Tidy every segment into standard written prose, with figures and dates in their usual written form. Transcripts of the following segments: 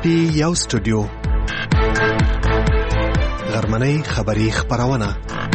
کې یو سټوډیو غرمنۍ خبری خبرونه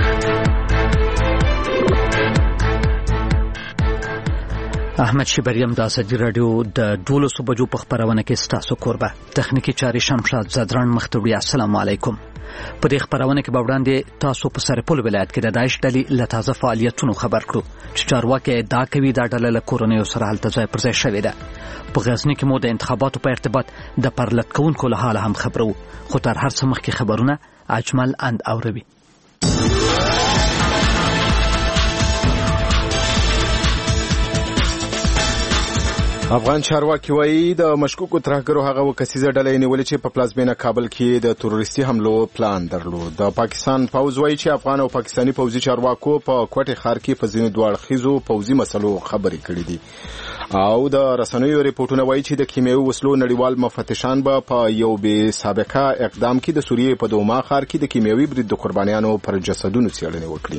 احمد شبریم د ازادي رادیو د 12 بجو په خبرونه کې ستاسو کوربه تخنیکی چاري شمشاد زدران مختوری. السلام علیکم. په دې خبرونه کې به وړاندې تاسو په سرپل ولایت کې د داعش ډلې له تازه فعالیتونو خبر کړو چې چارواکي ادعا کوي دا ډله له کورنیو سره هلته ځای پر ځای شوې ده. په غزني کې مو د انتخاباتو په ارتباط د پرلط کوونکو له حاله هم خبرو، خو تر هر څه مخکې خبرونه اجمل اند اوروي. افغان چارواکي وایي د مشکوکو ترهګرو هغه وکسیزه ډلې نیولې چې په پلازمینه کابل کې د تروریستي حملو پلان درلود. د پاکستان فوز وایي چې افغان او پاکستاني فوزي چارواکو په کوټه ښار کې په ځینو دوه اړخیزو فوزي مسلو خبرې کړې دي. او د رسنیو ریپورتونه وایي چې د کیمیاوي وسلو نړیوال مفتشان به په یو بې سابقه اقدام کې د سوریې په دوما ښار کې د کیمیاوي برید د قربانیانو پر جسدونو څېړنې وکړي.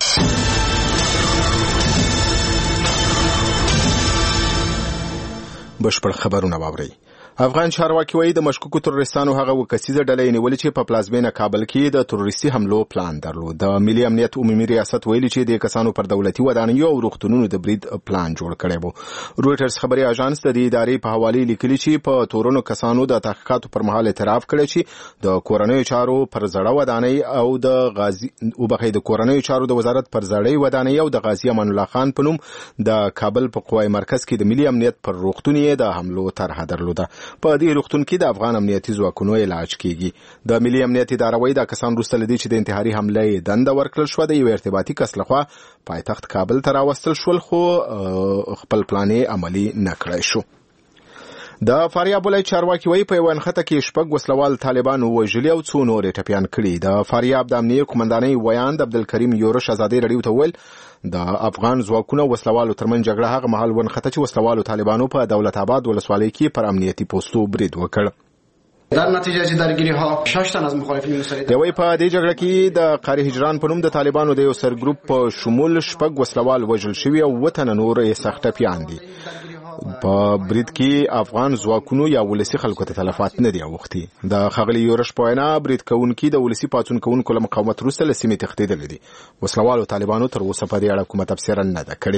بشپړ خبرونه واوري. افغان چارواکي وایي د مشکوکو تروریستانو هغه وکسیزه ډلې نیولې چې په پلازمینه کابل کې د تروریستي حملو پلان درلود. د ملي امنیت عمومي ریاست ویلي چې د کسانو پر دولتي ودانیو او روغتونونو د برید پلان جوړ کړی و. رويټرز خبري اژانس د دې ادارې په حواله لیکلي چې په تورونو کسانو د تحقیقاتو پر مهال اعتراف کړی چې د کورنیو چارو پر زړه ودانۍ او د غازی او بخې د کورنیو چارو د وزارت پر زړې ودانۍ او د غازی امان الله خان په نوم د کابل په قوای مرکز کې د ملي امنیت پر روغتونی د حملو طرح درلوده. په دې روغتون کې د افغان امنیتي ځواکونو علاج کیږي. د ملي امنیت اداره وایي دا کسان وروسته لدی چې د انتحاري حمله دنده ورکړل شو د یو ارتباطي کس لخوا پایتخت کابل ته راوستل شول، خو خپل پلان عملی نه کړی شو. د فاریاب ولایت چارواکي وایي په یو انخته کې شپږ وسلوال طالبان وژلي او څو نور ټپيان کړي. د فاریاب د امنیه قومندانۍ ویاند عبدالکریم یورش ازادي رادیو ته ویل د افغان ځواکونو وسلوالو ترمن جګړه هغه مهال ونخته چې وسلوالو طالبانو په دولت آباد ولسوالۍ کې پر امنیتي پوسټو برید وکړ. در نتیجه چې درگیری‌ها 6 تن از مخالفین مساعد دوی په دې جګړه کې د قاری هجران په نوم د طالبانو د یو سر ګروپ په شمول شپږ وسلوال وژل شوی او وطن نور یې سخت ټپيان دي. په برید کې افغان ځواکونو یا ولسی خلکو ته تلفات نه دی اوختي. د خغلی یورش په وینا برید کوونکي د ولسی پاتون کوونکو له مقاومت وروسته لسیمې تښتېدل دي. وسلوالو طالبانو تر اوسه په دې اړه کومه تفسیر نه ده کړې.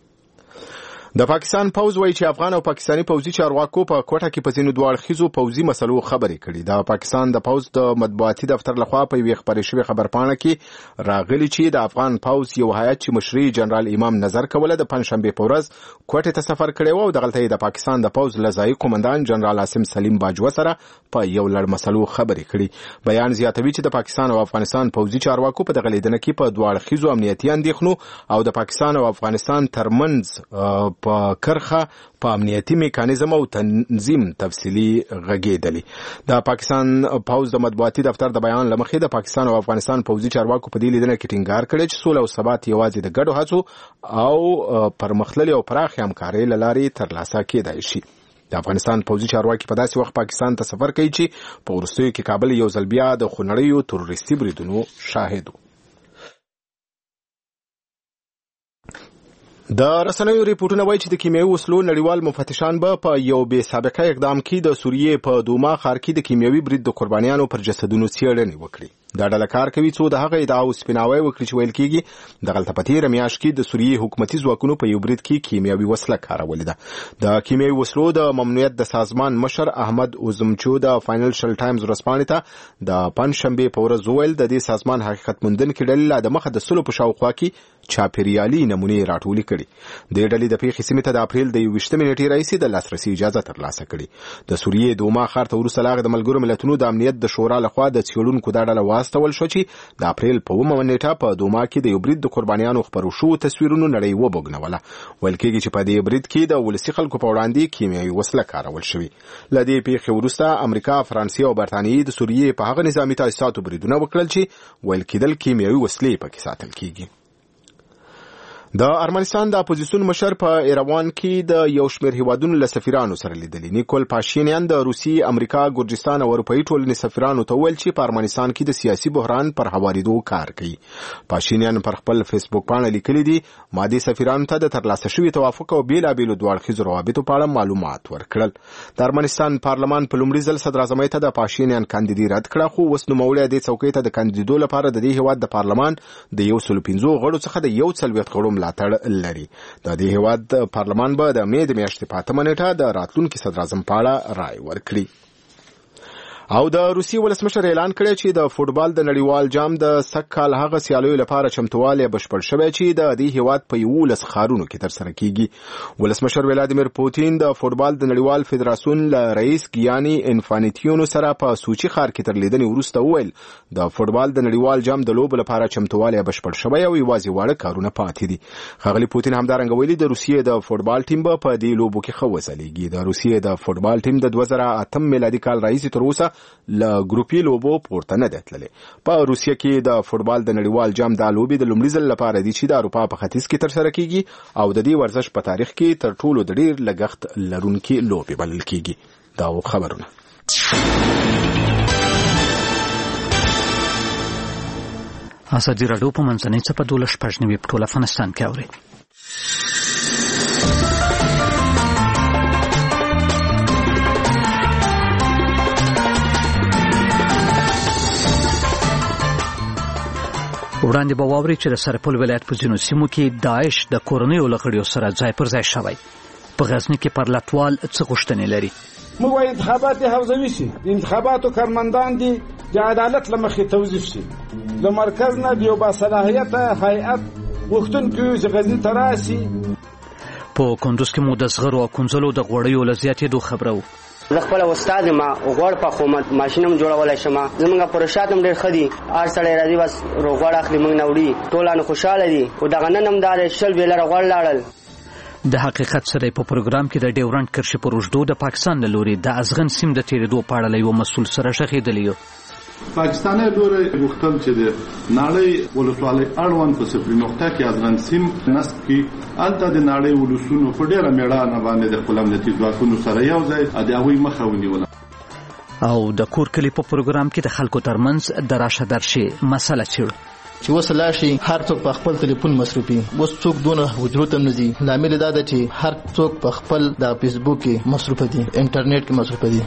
د پاکستان فوز وایي چې افغان او پاکستاني فوزي چارواکو په کوټه کې په ځینو دوه اړخیزو فوزي مسلو خبرې کړي. د پاکستان د فوز د مطبوعاتي دفتر لخوا په یوه خبري شوی خبرپاڼه کې راغلي چې د افغان فوز یو هیات چې مشري جنرال امام نظر کوله د پنځشنبه په ورځ کوټه ته سفر کړی و او دغلته د پاکستان د فوز لزای قومندان جنرال عاصم سلیم باجوه سره په یو لړ مسلو خبرې کړي. بیان زیاتوي چې د پاکستان او افغانستان فوزي چارواکو په دغه لیدنه کې په دوه اړخیزو امنیتي اندېښنو او د پاکستان او افغانستان ترمنځ په کرخه په امنیتي میکانیزم او تنظیم تفصیلی غږیدلی. د پاکستان فوز د مطبوعاتي دفتر د بیان لمخې د پاکستان او افغانستان فوزي چارواکو په دې لیدنه کې ټینګار کړی چې سوله او ثبات یوازې د ګډو هڅو او پرمختللي او پراخ همکارۍ له لارې ترلاسه کېدای شي. د افغانستان فوزي چارواکي په داسې وخت پاکستان ته سفر کوي چې په وروستیو کې کابل یو ځل بیا د خونړیو تروریستي بریدونو شاهد و. د رسنیو ریپورتونه وایي چې د کیمیاوي وسلو نړیوال مفتشان به په یو بې سابقه اقدام کې د سوریې په دوما ښار کې د کیمیاوي برید د قربانیانو پر جسدونو څېړنې وکړي. دا ډله کار کوي څو د هغه ادعا او سپیناوی وکړي چې ویل کېږي دغلته په تېره میاشت کې د سوریې حکومتي ځواکونو په یو برید کې کیمیاوي وسله کارولې ده. د کیمیاوي وسلو د ممنوعیت د سازمان مشر احمد اوزمچو د فاینانشل ټایمز ورځپاڼې ته د پنځشنبې په ورځ وویل د دې سازمان حقیقت موندونکي ډلې لا د مخه د سلو په شاوخوا کې چاپیریالي نمونې راټولې کړي. د ډلې د پیښې سیمې ته د اپریل د 21 نیټې راهیسې د لاسرسي اجازه ترلاسه کړي. د سوریې دوما ښار ته وروسته لاغه د ملګرو ملتونو د امنیت د شورا لخوا د څېړونکو دا ډله واستول شو چې د اپریل په 9 نیټه په دوما کې د یو برید د قربانیانو خبرو شو تصویرونو نړۍ وبوګنوله. ویل کېږي چې په دې برید کې د ولسی خلکو په وړاندې کیمیاوي وسله کارول شوې. له دې پیښې وروسته امریکا، فرانسې او برتانیې د سوریې په هغه نظامي تاسیساتو بریدونه وکړل چې ویل کېدل کیمیاوي وسلې پکې ساتل کېږي. د ارمنستان د اپوزیسیون مشر په ایروان کې د یو شمېر هیوادونو له سفیرانو سره لیدلي. نیکول پاشینیان د روسي، امریکا، ګرجستان او اروپایي ټولنې سفیرانو ته ویل چې په ارمنستان کې د سیاسي بحران پر هوارېدو کار کوي. پاشینیان پر خپل فیسبوک باندې لیکلي دي مادي سفیرانو ته د ترلاسه شوي توافق او بیلابېلو دواړخیزو روابطو په اړه معلومات ورکړل. د ارمنستان پارلمان په لومړي ځل صدراعظمۍ ته د پاشینیان کاندیدي رد کړه، خو اوس نوموړی دې څوکۍ ته د کاندیدو لپاره د دې هیواد د پارلمان د 115 غړو څخه د 140 غړو ملاتړ لري. د دې هیواد پارلمان به د مې د میاشتې په 8 نیټه د راتلونکي صدراعظم په اړه رائے ورکړي. او د روسي ولسمشر اعلان کړی چې د فوټبال د نړیوال جام د سږ کال هغه سیالیو لپاره چمتووالی بشپړ شوی چې د دې هیواد په 11 ښارونو کې ترسره کیږي. ولسمشر ولادیمیر پوتین د فوټبال د نړیوال فدراسیون له رئیس ګیاني انفانټینو سره په سوچي ښار کې تر لیدنې وروسته وویل د فوټبال د نړیوال جام د لوبو لپاره چمتووالی بشپړ شوی او یوازې واړه کارونه پاتې دي. ښاغلي پوتین همدارنګه ویلي د روسیې د فوټبال ټیم به په دې لوبو کې ښه وځلیږي. د روسیې د فوټبال ټیم د 2008 میلادي کال راهیسې تر اوسه له ګروپي لوبو پورته نه دی تللی. په روسیه کې د فوټبال د نړیوال جام د لوبې د لومړي ځل لپاره دي چې د اروپا په ختیځ کې ترسره کیږي او د دې ورزش په تاریخ کې تر ټولو د ډیر لګښت لرونکي لوبې بلل کیږي. دا خبرونه ازادي راډیو په منځنۍ څپه 12 په ټول افغانستان کې اوري. وړاندې به واوري چې د سرپل ولایت په ځینو سیمو کې داعش د کورنیو لغړیو سره ځای پر ځای شوی. په غزني کې پرلتوال څه غوښتنې لري؟ موږ وايي انتخابات حوزوي شي، د انتخاباتو کارمندان دي د عدالت له مخې توظیف شي. له مرکز نه د یو باصلاحیته هیئت غوښتونکي چې غزني ته راشي. په کندوز کې مو د زغرو او کنځلو د غوړیو له زیاتېدو خبره وه. زه خپل استاد ما غوړ په حکومت ماشینم جوړولای شم. زمونږ پروشاتم ډېر خدي ار سړی راځي بس غوړ اخلي موږ نوړي ټولانه خوشاله دي او دغه نن هم دار شل ویلره غوړ لاړل. د حقیقت سره په پروګرام کې د ډیورنډ کرښې پر اوږدو د پاکستان له لوري د ازغن سیم د تیریدو په اړه یو مسؤل سره شخېدلی. پاکستاني لوري غوښتل چې د نړۍ ولسوالۍ اړوند په صفري نقطه کې ازغن سیم نصب کړي. البته د نړۍ ولسونو په ډېره میړانه باندې د خپل امنیتي ځواکونو سره یو ځای د هغوی مخه ونیوله. او د کور کلي په پروګرام کې د خلکو ترمنځ د راشه درشي مسله څېړو چې وس لاشي هر څوک په خپل ټلیفون مصرفي. وس څوک دونه حجرو ته نزي. لامل دا ده چې هر څوک په خپل د فیسبوک کې مصرف دي، انټرنیټ کې مصرف دي.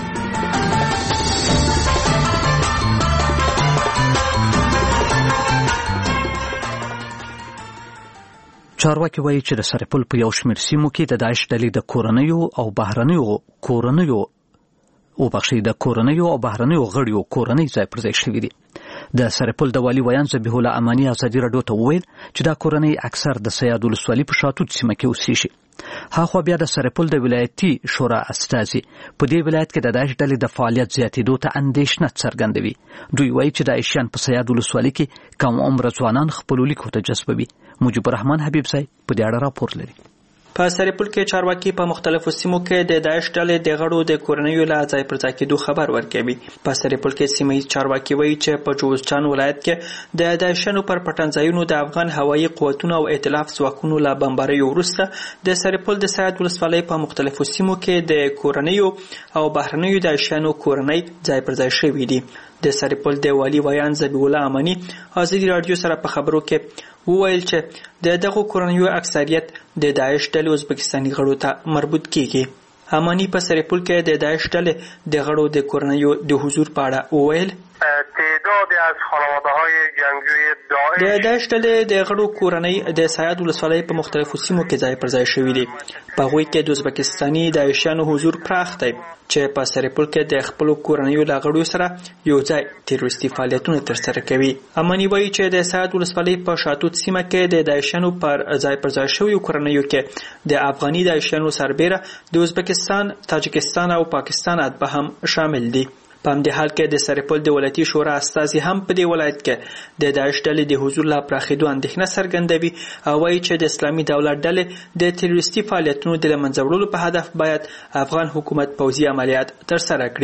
چارواکي وایي چې د سرپل په یو شمېر سیمو کې د داعش ډلې د کورنیو او بهرنیو غړیو کورنۍ ځای پر ځای شوي دي. د سرپل د والي ویان ذبیح الله امانی ازادي راډیو ته وویل چې دا کورنۍ اکثر د سیاد ولسوالۍ په شاتوت سیمه کې اوسېږي. هاخوا بیا د سرپل د ولایتي شورا استازي په دې ولایت کې د داعش ډلې د فعالیت زیاتېدو ته اندېښنه څرګندوي. دوی وایي چې داعشیان په سیاد ولسوالۍ کې کم عمره ځوانان خپلو لیکو ته جذبوي. مجيب الرحمن حبیب صاحب په دې اړه راپور لري. په سرپل کې چارواکي په مختلفو سیمو کې د داعش ډلې د غړو د کورنیو له ځای پر ځای کېدو خبر ورکوي. په سرپل کې سیمه چارواکي وایي چې په جوزجان ولایت کې د داعشانو پر پټنځایونو د افغان هوایي قوتونو او ائتلاف ځواکونو له بمباریو وروسته د سرپل د سید ولسوالۍ په مختلفو سیمو کې د کورنیو او بهرنیو داعشانو کورنۍ ځای پر ځای شوي دي. د سرپل د والي ویان ذبیح الله امانی ازادي راډیو سره په خبرو کې وویل چې د دغه کورنیو اکثریت د داعش ډلې ازبکستاني غړو ته مربوط کیږي. امانی په سرپل کې د داعش ډلې د غړو د کورنیو د حضور په اړه وویل تعدادی از خانواده‌های جنگجوی داعش د داعش ډلې د غړو کورنۍ د سید ولسوالۍ په مختلفو سیمو کې ځای پر ځای شوي دي. په هغوی کې د ازبکستاني داعشیانو حضور پراخ دی چې په سرپل کې د خپلو کورنیو له غړو سره یو ځای تروریستي فعالیتونه ترسره کوي. امانی وایي چې د سید ولسوالۍ په شاتوت سیمه کې د داعشیانو پر ځای پر ځای شویو کورنیو کې د افغاني داعشیانو سربیره د ازبکستان، تاجکستان او پاکستان اتباع هم شامل دي. په همدې حال کې د سرپل د ولایتي شورا استازي هم په دې ولایت کې د داعش ډلې د حضور لا پراخېدو اندېښنه څرګندوي او وایي چې د اسلامي دولت ډلې د تروریستي فعالیتونو د له منځه وړلو په هدف باید افغان حکومت پوځي عملیات ترسره کړي.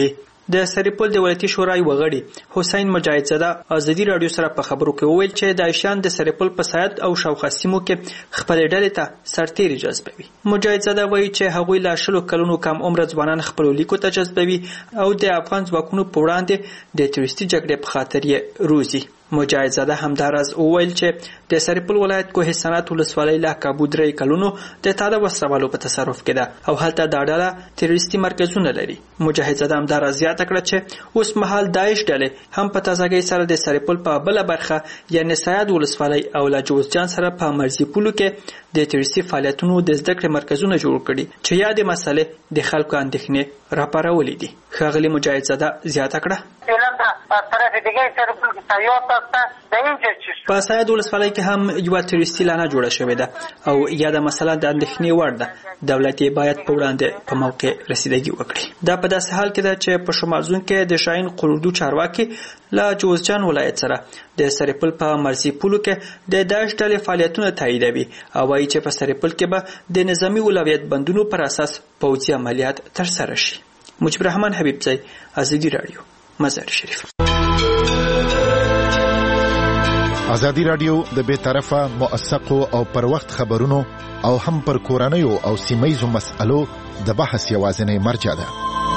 د سرپل د ولایتي شورای وغړي حسین مجاهد زاده ازادي رادیو سره په خبرو کې وویل چې داعشان د سرپل په سایت او شاوخوا سیمو کې خپل ډلې ته سرتیري جذبوي. مجاهد زاده وایي چې هغوی لا 10 کلونو کم عمر ځوانان خپل لیکو ته جذبوي او د افغان ځواکونو په وړاندې د تروریستي جګړې په خاطر یې روزي. مجاهد زاده همداراز وویل چې د سرپل ولایت کوه سنات ولسوالۍ له کابو 3 کلونو د تاده وسوالو په تصرف کې ده او هلته د ډله تروریستي مرکزونه لري. مجاهد زاده همداراز زیاته کړه چې اوس مهال داعش ډلې هم په تازګۍ سره د سرپل په بل برخه یعنی سیاد ولسوالۍ او لاجوزجان سره په مرزي پولو کې د تروریستي فعالیتونو د زده کړې مرکزونه جوړ کړي چې یادې مسلې د خلکو اندېښنې راپارولې دي. ښاغلي مجاهد زاده زیاته کړه په سیاد ولسوالۍ کې هم یوه تروریستي لانه جوړه شوې ده او یاده مسله د اندېښنې وړ ده. دولت یې باید په وړاندې په موقع رسیدګي وکړي. دا په داسې حال کې ده چې په شمال زون کې د شاهین قروردو چارواکي له جوزجان ولایت سره د سرپل په مرزي پولو کې د داعش ډلې فعالیتونه تاییدوي او وایي چې په سرپل کې به د نظامي اولویت بندونو پر اساس پوځي عملیات ترسره شي. مجيب الرحمن حبیبزی، ازادي رادیو، مزار شریف. ازادي رادیو د بے طرفه موثقو او پر وخت خبرونو او هم پر کورنیو او سیمایزو مسألو د بحث یوازینی مرجع ده.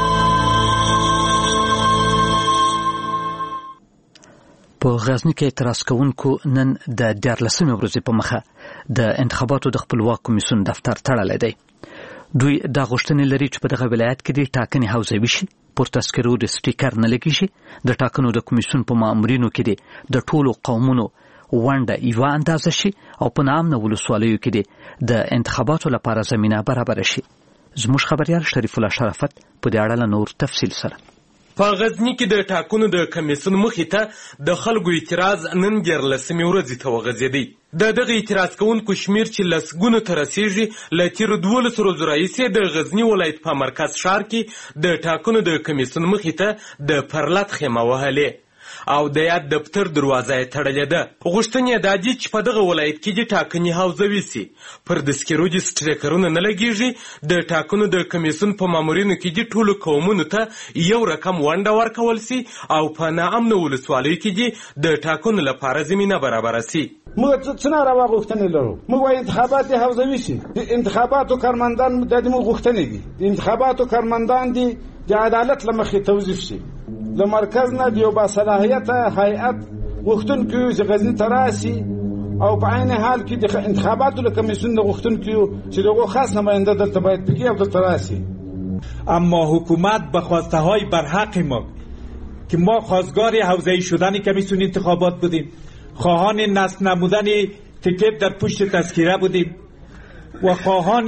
په غزنی کې اعتراض کوونکو نن د 14مې ورځې په مخه د انتخاباتو د خپلواک کمیسیون دفتر تړلی دی. دوی دا غوښتنې لري چې په دغه ولایت کې د ټاکنې حوزوي شي، پر تذکرو د سټیکر نه لګي شي، د ټاکنو د کمیسیون په مامورینو کې د ټولو قومونو ونډه یوه اندازه شي او په ناامنه ولسوالیو کې د انتخاباتو لپاره زمینه برابره شي. زموږ خبریال شریف الله شرافت په دې اړه نور تفصیل سره. په غزنی کې د ټاکنو د کمیسیون مخې ته د خلکو اعتراض نن 14مې ورځې ته وغځېدی. د دغه اعتراض کوونکو شمیر چې لسګونو ته رسیږي له تیرو 12 ورځو راهیسې د غزنی ولایت په مرکز ښار کې د ټاکنو د کمیسیون مخې ته د پرلط خیمه وهلې او د یاد دفتر دروازه یې تړلې ده. غوښتنې یې دا دي چې په دغه ولایت کې د ټاکنې حوزوي سي، پر دسکرو د سټریکرونه نه لګېږي، د ټاکنو د کمیسیون په مامورینو کې د ټولو قومونو ته یو رقم ونډه ورکول سي او په ناامنه ولسوالیو کې د ټاکنو لپاره زمینه برابره سي. موږ څنګه راغوښتنې لرو؟ موږ وايي انتخابات حوزوي سي. د انتخاباتو کارمندان د دې موږ غوښتنې دي. د انتخاباتو کارمندان دي د عدالت لمخې توظیف شي. د مرکز نه د یو باصلاحیته هیئت غوښتونکو چې غزني ته راسي او په عین حال کې د انتخاباتو له کمیسیون د غوښتونکو چې دغه خاص نماینده دلته باید بگی او دلته راسي. اما حکومت به خواسته های برحق ما که ما خواستگار حوزه‌ای شدن کمیسیون انتخابات بودیم، خواهان نصب نمودن تیکت در پشت تذکره بودیم و خواهان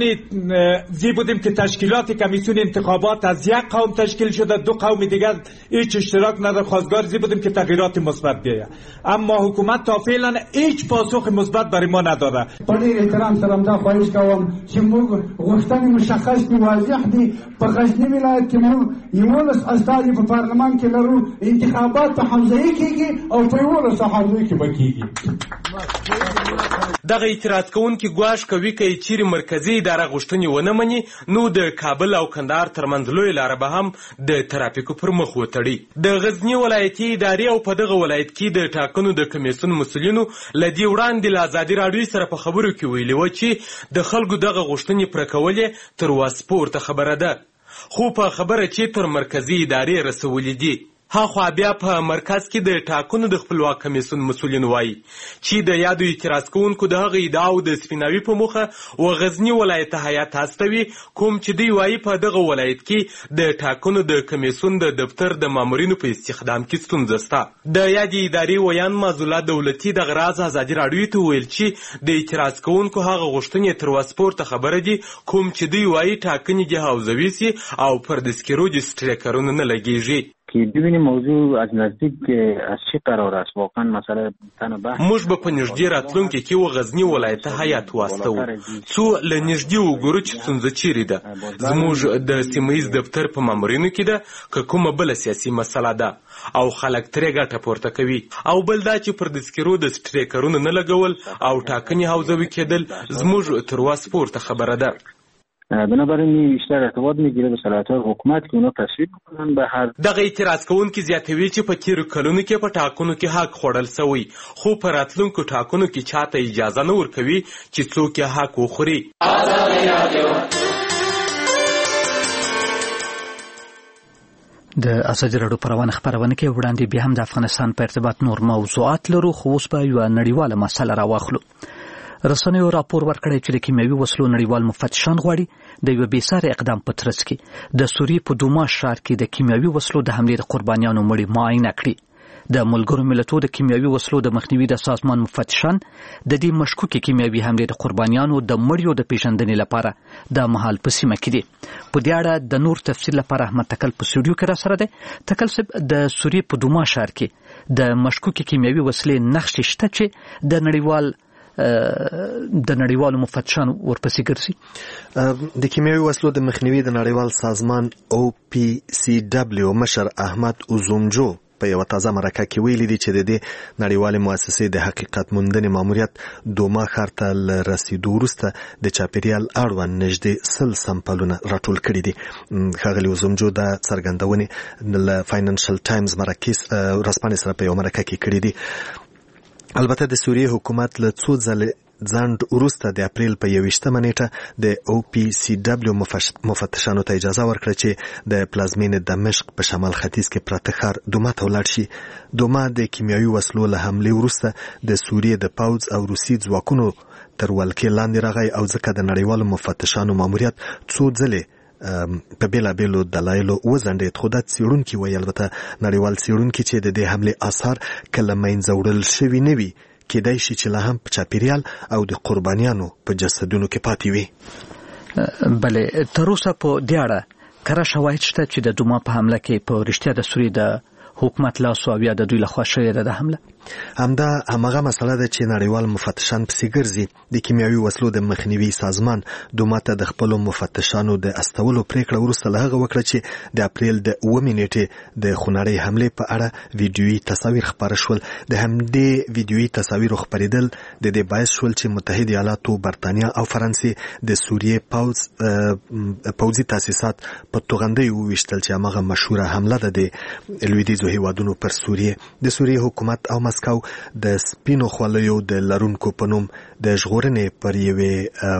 زی بودیم که تشکیلات کمیسیون انتخابات از یک قوم تشکیل شده، دو قوم دیگر هیچ اشتراک نداره، خواستگار زی بودیم که تغییرات مثبت بیاید. اما حکومت تا فعلا هیچ پاسخ مثبت برای ما نداره. با احترام سلام دا خواهش کوم چې موږ غوښتنې مشخص دي، واضح دي. په غزنی ولایت کې موږ 11 استازي په پارلمان کې لرو، انتخابات په حوزه‌ای کېږي او په 11 حوزو کې بکیږي. دغه اعتراض کوونکي ګواښ کوي که چیرې مرکزي اداره غوښتنې ونه مني نو د کابل او کندهار ترمنځ لویه لاره به هم د ترافیکو پر مخ وتړي. د غزني ولایتي ادارې او په دغه ولایت کې د ټاکنو د کمیسیون مسؤلینو له دې وړاندې له ازادي راډیو سره په خبرو کې ویلي وه چې د خلکو دغه غوښتنې پوره کول یې تر وس پورته خبره ده، خو په خبره چې تر مرکزي ادارې رسولي دي. هاخوا بیا په مرکز کې د ټاکنو د خپلواک کمیسیون مسؤلین وایي چې د یادو اعتراض کوونکو د هغه ادعاو د سپیناوي په موخه و غزني ولایت هیات هستوي، کوم چې دوی وایي په دغه ولایت کې د ټاکنو د کمیسیون د دفتر د مامورینو په استخدام کې ستونزه شته. د یادې ادارې ویان معزوله دولتي دغه راز ازادي راډیو ته ویل چې د اعتراض کوونکو هغه غوښتنې تر وس پورته خبره دي، کوم چې دوی وایي ټاکنې دې حوزوي سي او پر دسکرو د سټریکرونو نه لګېږي. که ببینیم موضوع از نزدیک از چه قرار است، واقعا مسئله تنه بحث موږ به په نږدې راتلونکي کې و غزني ولایت هیات واستو څو له نږدې وګورو چې ستونزه چیرې ده، زموږ د سیمهیز دفتر په مامورینو کې ده که کومه بله سیاسي مسله ده او خلک ترې ګټه پورته کوي، او بل دا چې پر دسکرو د سټریکرونو نه لګول او ټاکنې حوزوي کېدل زموږ تر وس پورته خبره ده. بنابراین بیشتر ارتباط میگیره به صلاحیت‌های حکومت که اونا تصویب کنن به هر دغه اعتراض کوونکي زیاتوي چې په تیرو کلونو کې په ټاکنو کې حق خوړل سوی خو په راتلونکو ټاکنو کې چاته اجازه نه ورکوي چې څوک یې حق وخوري. د ازادي راډیو پروانه خبرونه کې وړاندې بیا هم د افغانستان په ارتباط نور موضوعات لرو خو اوس به یو نړیواله مسله راواخلو. رسنیو راپور ورکړی چې د کیمیاوي وسلو نړیوال مفتشان غواړي د یو بېساري اقدام په ترڅ کې د سوریې په دوما ښار کې د کیمیاوي وسلو د حملې د قربانیانو مړي معاینه کړي. د ملګرو ملتونو د کیمیاوي وسلو د مخنیوي د سازمان مفتشان د دې مشکوکې کیمیاوي حملې د قربانیانو د مړیو د پیژندنې لپاره د مهال په سیمه کې دي. په دې اړه د نور تفصیل لپاره احمد تکل په سټوډیو کې را سره دی. تکل صاحب، د سوریې په دوما ښار کې د مشکوکې کیمیاوي وسلې نقشې شته چې د نړیوالو مفتشانو ورپسې ګرځي؟ د کیمیاوي وسلو د مخنیوي د نړیوال سازمان OPCW مشر احمد اوزومجو په یو تازه مرکه کې ویلي دي چې د دې نړیوالې مؤسسې د حقیقت موندنې ماموریت دوما ښار ته رسیدو وروسته د چاپیریال اړوند نږدې 100 سمپلونه راټول کړي دي. ښاغلي اوزومجو دا څرګندونې له فاینانشل ټایمز ورځپاڼې سره په یو مرکه کې کړي دي. البته د سوریې حکومت له څو ځله ځنډ وروسته د اپریل په 21مه نیټه د OPCW مفتشانو ته اجازه ورکړه چې د پلازمینې دمشق په شمال ختیځ کې پراته ښار دوما ته ولاړ شي. دوما د کیمیاوي وسلو له حملې وروسته د سوریې د پوځ او روسي ځواکونو تر ولکې لاندې راغی او ځکه د نړیوالو مفتشانو ماموریت څو ځلې په بیلابیلو دلایلو وځنډېد. خو دا څېړونکي وایي البته نړیوال څېړونکي چې د دې حملې آثار کله منځه وړل شوي نه وي کېدای شي چې لا هم په چاپیریال او د قربانیانو په جسدونو کې پاتې وي. بله، تر اوسه په دې اړه کره شواهد شته چې د دوما په حمله کې په رښتیا د سوریې د حکومت لاس او بیا د دوی لخوا شوې ده د حمله؟ همغه مسله ده چې نړیوال مفتشان پسې ګرځي. د کیمیاوي وسلو د مخنیوي سازمان دوما ته د خپلو مفتشانو د استولو پریکړه وروسته له هغه وکړه چې د اپریل د 9 نیټې د خونړۍ حملې په اړه ویډیويي تصاویر خپاره شول. د همدې ویډیويي تصاویرو خپرېدل د دې باعث شول چې متحده ایالاتو، برتانیا او فرانسې د سوریې پوځي تاسیسات په توغندیو وویشتل چې هغه مشهوره حمله ده د لویدیځو هیوادونو پر سوریې. د سوریې حکومت او مسکو د سپینو خوليو د لرونکو په نوم د ژغورنې پر یوې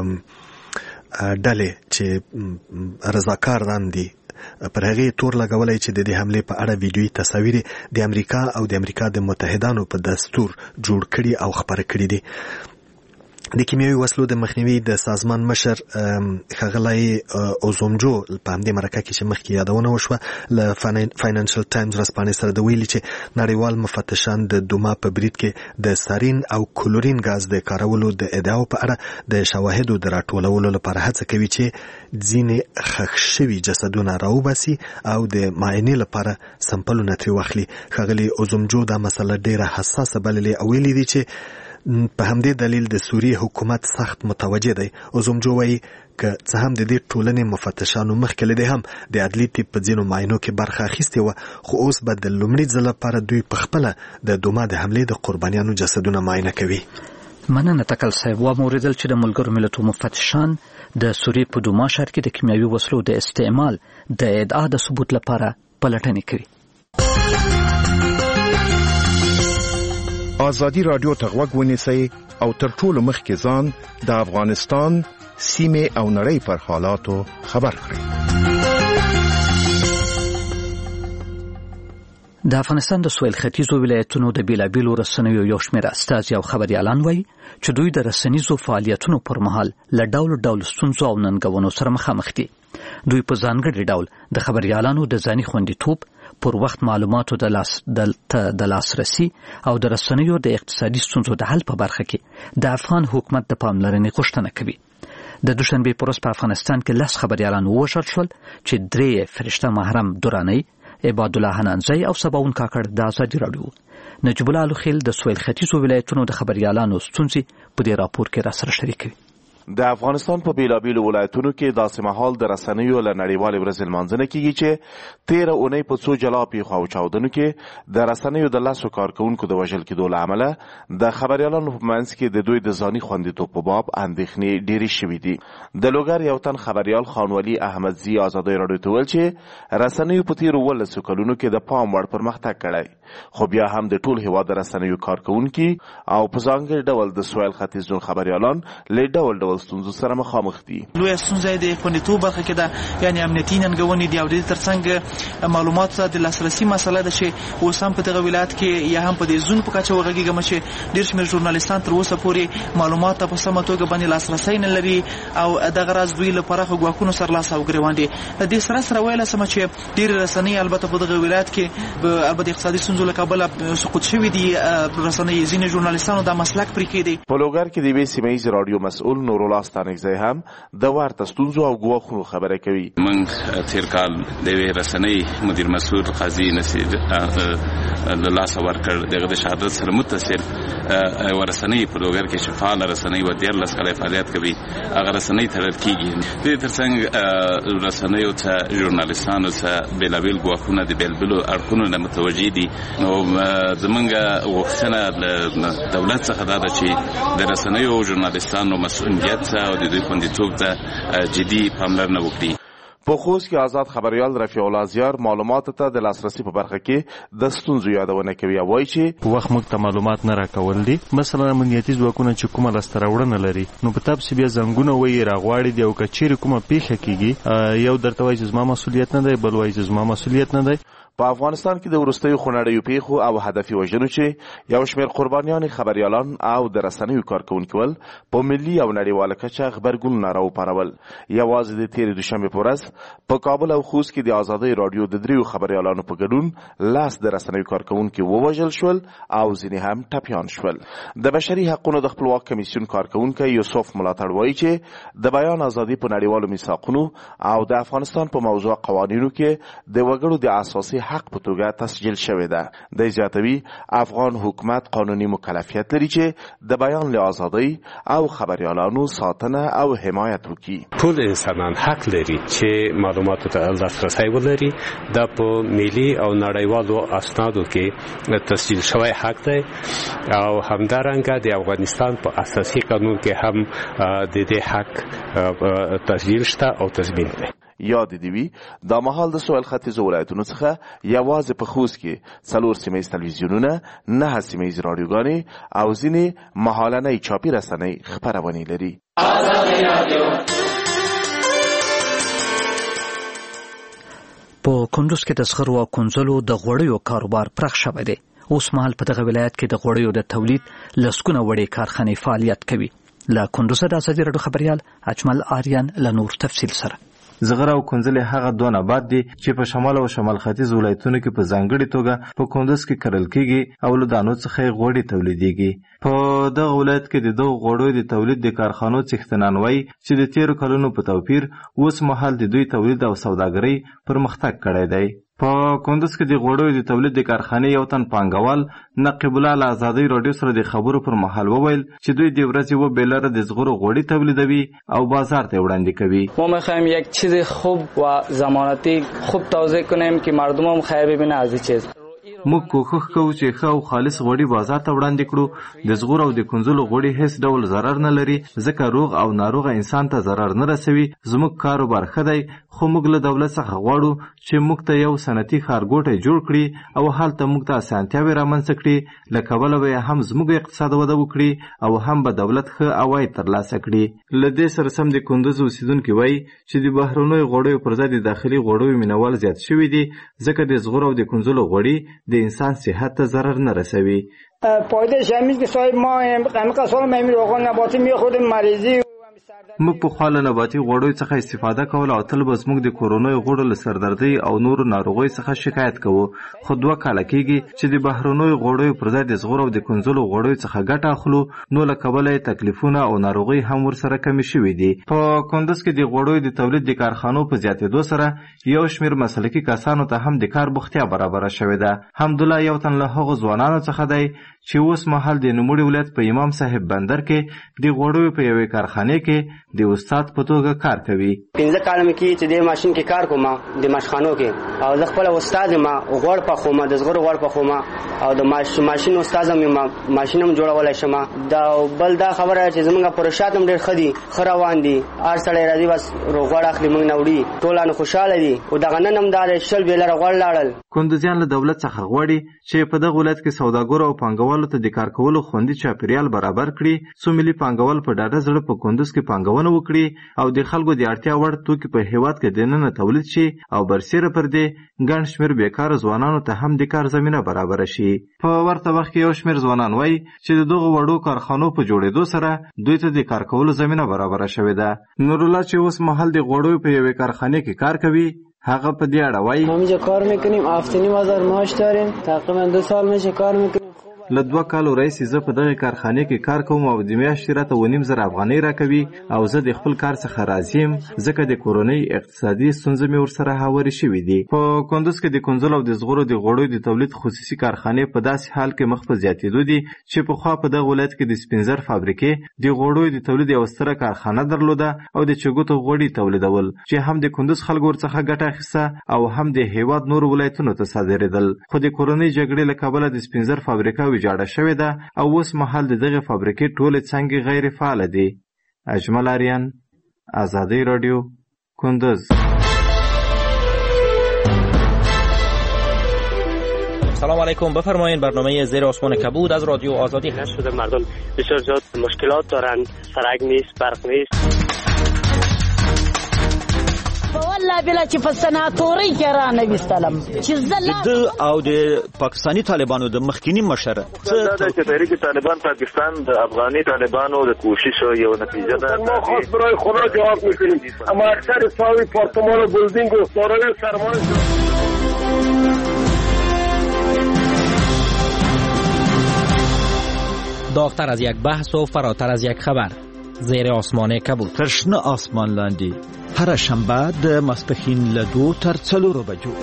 ډلې چې رضاکاران دي پر هغه تور لګولای چې د دې حملې په اړه ویډیويي تصاویر د امریکا او د امریکا د متحدانو په دستور جوړ کړي او خبره کړي دي. د کیمیاوي وسلو د مخنیوي د سازمان مشر ښاغلی اوزومجو په همدې مرکه کې چې مخکې یادونه وشوه له فاینانشل ټایمز ورځپاڼې سره د ویلي چې نړیوال مفتشان د دوما په برید کې د سارین او کلورین غاز د کارولو د ادعاو په اړه د شواهدو د راټولولو لپاره هڅه کوي چې ځینې ښخ شوي جسدونه راوباسي او د معاینې لپاره سمپلونه ترې واخلي. ښاغلی اوزومجو دا مسله ډیره حساسه بللې او ویلي دي چې په همدې دلیل د سوریې حکومت سخت متوجه دی. اوزومجو وایي که څه هم د دې ټولنې مفتشانو مخکې له دې هم د عدلي طب په ځینو معاینو کې برخه اخیستې وه، خو اوس به د لومړي ځل لپاره دوی په خپله د دوما د حملې د قربانیانو جسدونه معاینه کوي. مننه تکل صاحب. واوریدل چې د ملګرو ملتونو مفتشان د سوریې په دوما ښار کې د کیمیاوي وسلو د استعمال د ادعا د ثبوت لپاره پلټنې کوي. ازادي رادیو ته غوږ ونیسئ او تر ټولو مخکې ځان د افغانستان سیمه او نړۍ پر حالاتو خبر کړئ. د افغانستان د سویل ختیځو ولایتونو د بیلابیلو رسنیو یو شمېر استازي او خبريالان وایي چې دوی د رسنیزو فعالیتونو پر مهال له ډول ستونزو او ننګونو سره مخامخ دي. دوی په ځانګړي ډول د خبريالانو د ځاني خوندیتوب، پر وخت معلوماتو د لاسرسي او د رسنیو د اقتصادي ستونزو د حل په برخه کې د افغان حکومت د پاملرنې غوښتنه کوي. د دوشنبه پر ورځ په افغانستان کې 10 خبريالان ووژل شول چې 3 فرشته محرم دورانی، عباد الله حنانزی او سباون کاکړ د ازادي راډیو. نجیب الله الخیل د سویل ختیځو ولایتونو د خبريالانو ستونزې په دې راپور کې را سره شریکوي. د افغانستان په بیلابیلو ولایتونو کې داسې مهال د رسنیو له نړیوالې ورځې لمانځنه کیږي چې تېره اونۍ په څو جلا پیښو او چاودنو کې د رسنیو د 10 کارکونکو د وژل کېدو له امله د خبریالانو په منځ کې د دوی د ځاني خوندیتوب په باب اندېښنې ډېرې شوي دي. د لوګر یو تن خبریال خانولي احمدزي ازادۍ راډیو ته ویل چې رسنیو په تېرو 12 کلونو کې د پام وړ پرمختګ کړی، خو بیا هم د ټول هېواد د رسنیو کارکونکي او په ځانګړي ډول د سویل ختیځ زون خبریالان له ډول ستونزو سره مخامخ دي. لویه ستونزه د خوندیتوب برخه کې ده، یعنی امنیتي ننګونې دي او د ترڅنګ معلومات ته د لاسرسي مسله ده چې اوس هم په دغه ولایت کې یا هم په دې زون په کچه وغږیږم چې ډېر شمېر ژورنالیستان تر اوسه پورې معلومات ته په سمه توګه باندې لاسرسی نه لري او دغه راز دوی له پراخو ګواښونو سره لاس او ګرېوان دي. د دې سره ویلی شم چې ډېرې رسنۍ البته په دغه ولایت کې البته اقتصادي ستونزو له کبله سقوط شوي دي. رسنۍ ځینې ژورنالیستانو دا مسلک پرې کړی دی. په لوګر کې د یوې سیمه ییز راډیو مسؤل نورالله ستانکزی هم د ورته ستونزو او ګواښونو خبره کوي. موږ تېر کال د یوې رسنۍ مدیر مسؤل قاضي نصیر له لاسه ورکړ. دغه د شهادت سره متصل ورسنۍ په لوګر کې چې فعاله رسنۍ و 13 کاله فعالیت کوي، هغه رسنۍ تړل کېږي. د دې ترڅنګ رسنیو ته ژورنالیستانو ته بېلابېل ګواښونه د بېلابېلو اړخونو نه متوجه دي. نو زموږ غوښتنه له دولت څخه دا ده چې د رسنیو او ژورنالیستانو مسؤلیت او د دوی خوندیتوب ته جدي پاملرنه وکړي. په خوست کې آزاد خبریال رفیع الله زیار معلوماتو ته د لاسرسي په برخه کې د ستونزو یادونه کوي او وایي چې په وخت موږ ته معلومات نه راکول دي. مثلا امنیتي ځواکونه چې کومه لاسته راوړنه لري نو په تاسو بیا زنګونه وایي راغواړي دی او که چیرې کومه پیښه کېږي یو درته وایي چې زما مسؤلیت نه دی، بل وایي چې زما مسؤلیت نه دی. په افغانستان کې د وروستیو خونړیو پیښو او هدفي وژنو چې یو شمېر قربانیان خبریالان او د رسنیو کارکونکي ول په ملي او نړیواله کچه غبرګونونه راوپارول. یوازې د تېرې دوشنبې په ورځ په کابل او خوست کې د ازادۍ راډیو د 3 خبریالانو په ګډون 10 د رسنیو کارکونکي ووژل شول او ځینې هم ټپیان شول. د بشري حقوقو د خپلواک کمیسیون کارکونکی یوسف ملاتړ وایي چې د بیان ازادي په نړیوالو میثاقونو او د افغانستان په موضوع قوانینو کې د وګړو د اساسي حق په توګه تسجیل شوی ده. د زیاتوي افغان حکومت قانوني مکلفیت لري چې د بیان له ازادۍ او خبریالانو ساتنه او حمایت وکړي. ټول انسانان حق لري چې معلوماتو ته لاسرسی ولري. دا په ملي او نړیوالو اسنادو کې تسجیل شوی حق دی او همدارنګه د افغانستان په اساسي قانون کې هم د دې حق تسجیل شته او تضمین دی. یاد دی وی دا مهال د سویل ختیځ ولایتونو څخه یوازې په خوست کې 4 سیمه ییز تلویزیونونه، 9 سیمه ییز راډیوګانې او ځینې مهالنۍ چاپي رسنۍ خپرونې لري. په کندوز کې د زغرو او کنځلو د غوړیو کاروبار پراخ شوی دی. اوس مهال په دغه ولایت کې د غوړیو د تولید لسګونه وړې کارخانې فعالیت کوي. له کندوز د ازادي راډیو خبریال اجمل آریان له نور تفصیل سره. زغره او کنځلې هغه دوه نبات دي چې په شمال او شمال ختیځ ولایتونو کې په ځانګړي توګه په کندوز کې کرل کېږي او له دانو څخه غوړي تولیدېږي. په دغه ولایت کې د دغو غوړیو د تولید د کارخانو څښتنان وایي چې د تېرو کلونو په توپیر اوس مهال د دوی تولید او سوداګرۍ پرمختګ کړی دی. په کندوز کې د غوړیو د تولید د کارخانې یو تن پانګوال نقیب الله له ازادۍ راډیو سره د خبرو پر مهال وویل چې دوی د ورځې و بیلره د زغرو غوړي تولیدوي او بازار ته وړاندې کوي. ما میخوایم یک چیز خوب و ضمانتی خوب توضیح کنیم که مردم هم خیر ببینه از این چیز. موږ کوښښ کوو چې ښه او خالص غوړي بازار ته وړاندې کړو. د زغور او د کنځلو غوړي هیڅ ډول ضرر نه لري ځکه روغ او ناروغه انسان ته ضرر نه رسوي. زموږ کاروبار ښه دی خو موږ له دولت څخه غواړو چې موږ ته یو صنعتي ښارګوټی جوړ کړي او هلته موږ ته اسانتیاوې رامنځته کړي. له کبله به هم زموږ اقتصاد وده وکړي او هم به دولت ښه عواید ترلاسه کړي. له دې سره سم د کندوز اوسیدونکي وایي چې د بهرنیو غوړیو پر ځای د داخلي غوړیو مینوال زیات شوي دي ځکه د زغور او د کنځلو غوړي د انسان صحت ته ضرر نه رسوي. پایدارش همین که صاحب ما همین سال ما همین روغن نباتی میخوریم مریضی موږ په خپل نباتي غوړیو څخه استفاده کول او تل به زموږ د کورونوي غوړو له سردردۍ او نورو ناروغیو څخه شکایت کوو. خو 2 کاله کېږي چې د بهرنیو غوړیو پر ځای د زغور او د کنځلو غوړیو څخه ګټه اخلو نو له کبله یې تکلیفونه او ناروغۍ هم ورسره کمې شوي دي. په کندوز کې د غوړیو د تولید د کارخانو په زیاتېدو سره یو شمېر مسلکي کسانو ته هم د کار بوختیا برابره شوې ده. حمدالله یو تن له هغو ځوانانو څخه دی چې اوس مهال د نوموړي ولایت په امام صاحب بندر کې د غوړیو په یوې کارخانې کې د استاد په توګه کار کوي. 15 کال مې کې چې د ماشين کې کار کوم د ماشخانو کې او زه خپل استاد ما غوړ په خومه د زغر غوړ په خومه او د ماشين استاد مې ماشين هم جوړولای شم. دا بل دا خبره چې زمونږ پروژات هم ډېر خدي خروان دي ار سړی راځي بس غوړ اخلي موږ نوړي ټولانه خوشاله دي او دغه نن هم دا شل بیلره غوړ لاړل. کندوزیان له دولت څخه غواړي چې په دغه ولایت کې سوداګرو او پانګوالو ته د کار کولو خوندي چاپیریال برابر کړي څو ملي پانګوال په ډاډه زړه په کندوز کې پانګونه وکړي او د خلکو د اړتیا وړ توکي په هیواد کې دننه تولید شي او برسیره پر دې ګڼ شمېر بیکاره ځوانانو ته هم د کار زمینه برابره شي. په ورته وخت کې یو شمېر ځوانان وایي چې د دغو وړو کارخانو په جوړېدو سره دوی ته د کار کولو زمینه برابره شوې ده. نورالله چې اوس مهال د غوړیو په یوې کارخانې کې کار کوي هغه په دې اړه وایي ما اینجا کار میکنیم هفته نیم هزار معاش داریم تقریبا 2 سال میشه کار میکنیم. له 2 کالو راهیسې زه په دغه کارخانې کې کار کوم او د میاشتې راته 2.5 افغانۍ راکوي او زه د خپل کار څخه راضي یم ځکه د کورنۍ اقتصادي ستونزې مې ورسره هوارې شوي دي. په کندوز کې د کنځلو او د زغرو د غوړیو د تولید خصوصي کارخانې په داسې حال کې مخ په زیاتېدو دي چې پخوا په دغه ولایت کې د سپین زر فابریکې د غوړیو د تولید یوه ستره کارخانه درلوده او د چګوتو غوړي تولیدول چې هم د کندوز خلکو ورڅخه ګټه اخیسته او هم د هیواد نورو ولایتونو ته صادرېدل. خو د کورنۍ جګړې له کبله د سپین زر فابریکه ویجاړه شوې ده او اوس مهال د دغه فابریکې ټولې څانګې غیر فعاله دي. اجمل آریان، آزادی رادیو، کندوز. سلام علیکم. بفرمایید برنامه زیر آسمان کبود از رادیو آزادی هست. شده مردم بسیار زیاد مشکلات دارن، سرک نیست، برق نیست. والله بلا چې په سناتوري کې را نویستلم چې د او د پاکستانی طالبانو د مخکینی مشر دا چې تحریک طالبان پاکستان د افغاني طالبانو د کوشش یو نتیجه ده. ما خاص برای خدا جواب میکنیم اما اکثر ساوی پارتمان و بلدینگ و دارای سرمایه داغتر از یک بحث و فراتر از یک خبر زیر آسمان کبود. ترشنه آسمان لاندی هر شنبه د ماسپښین له 2 تر 4 بجو.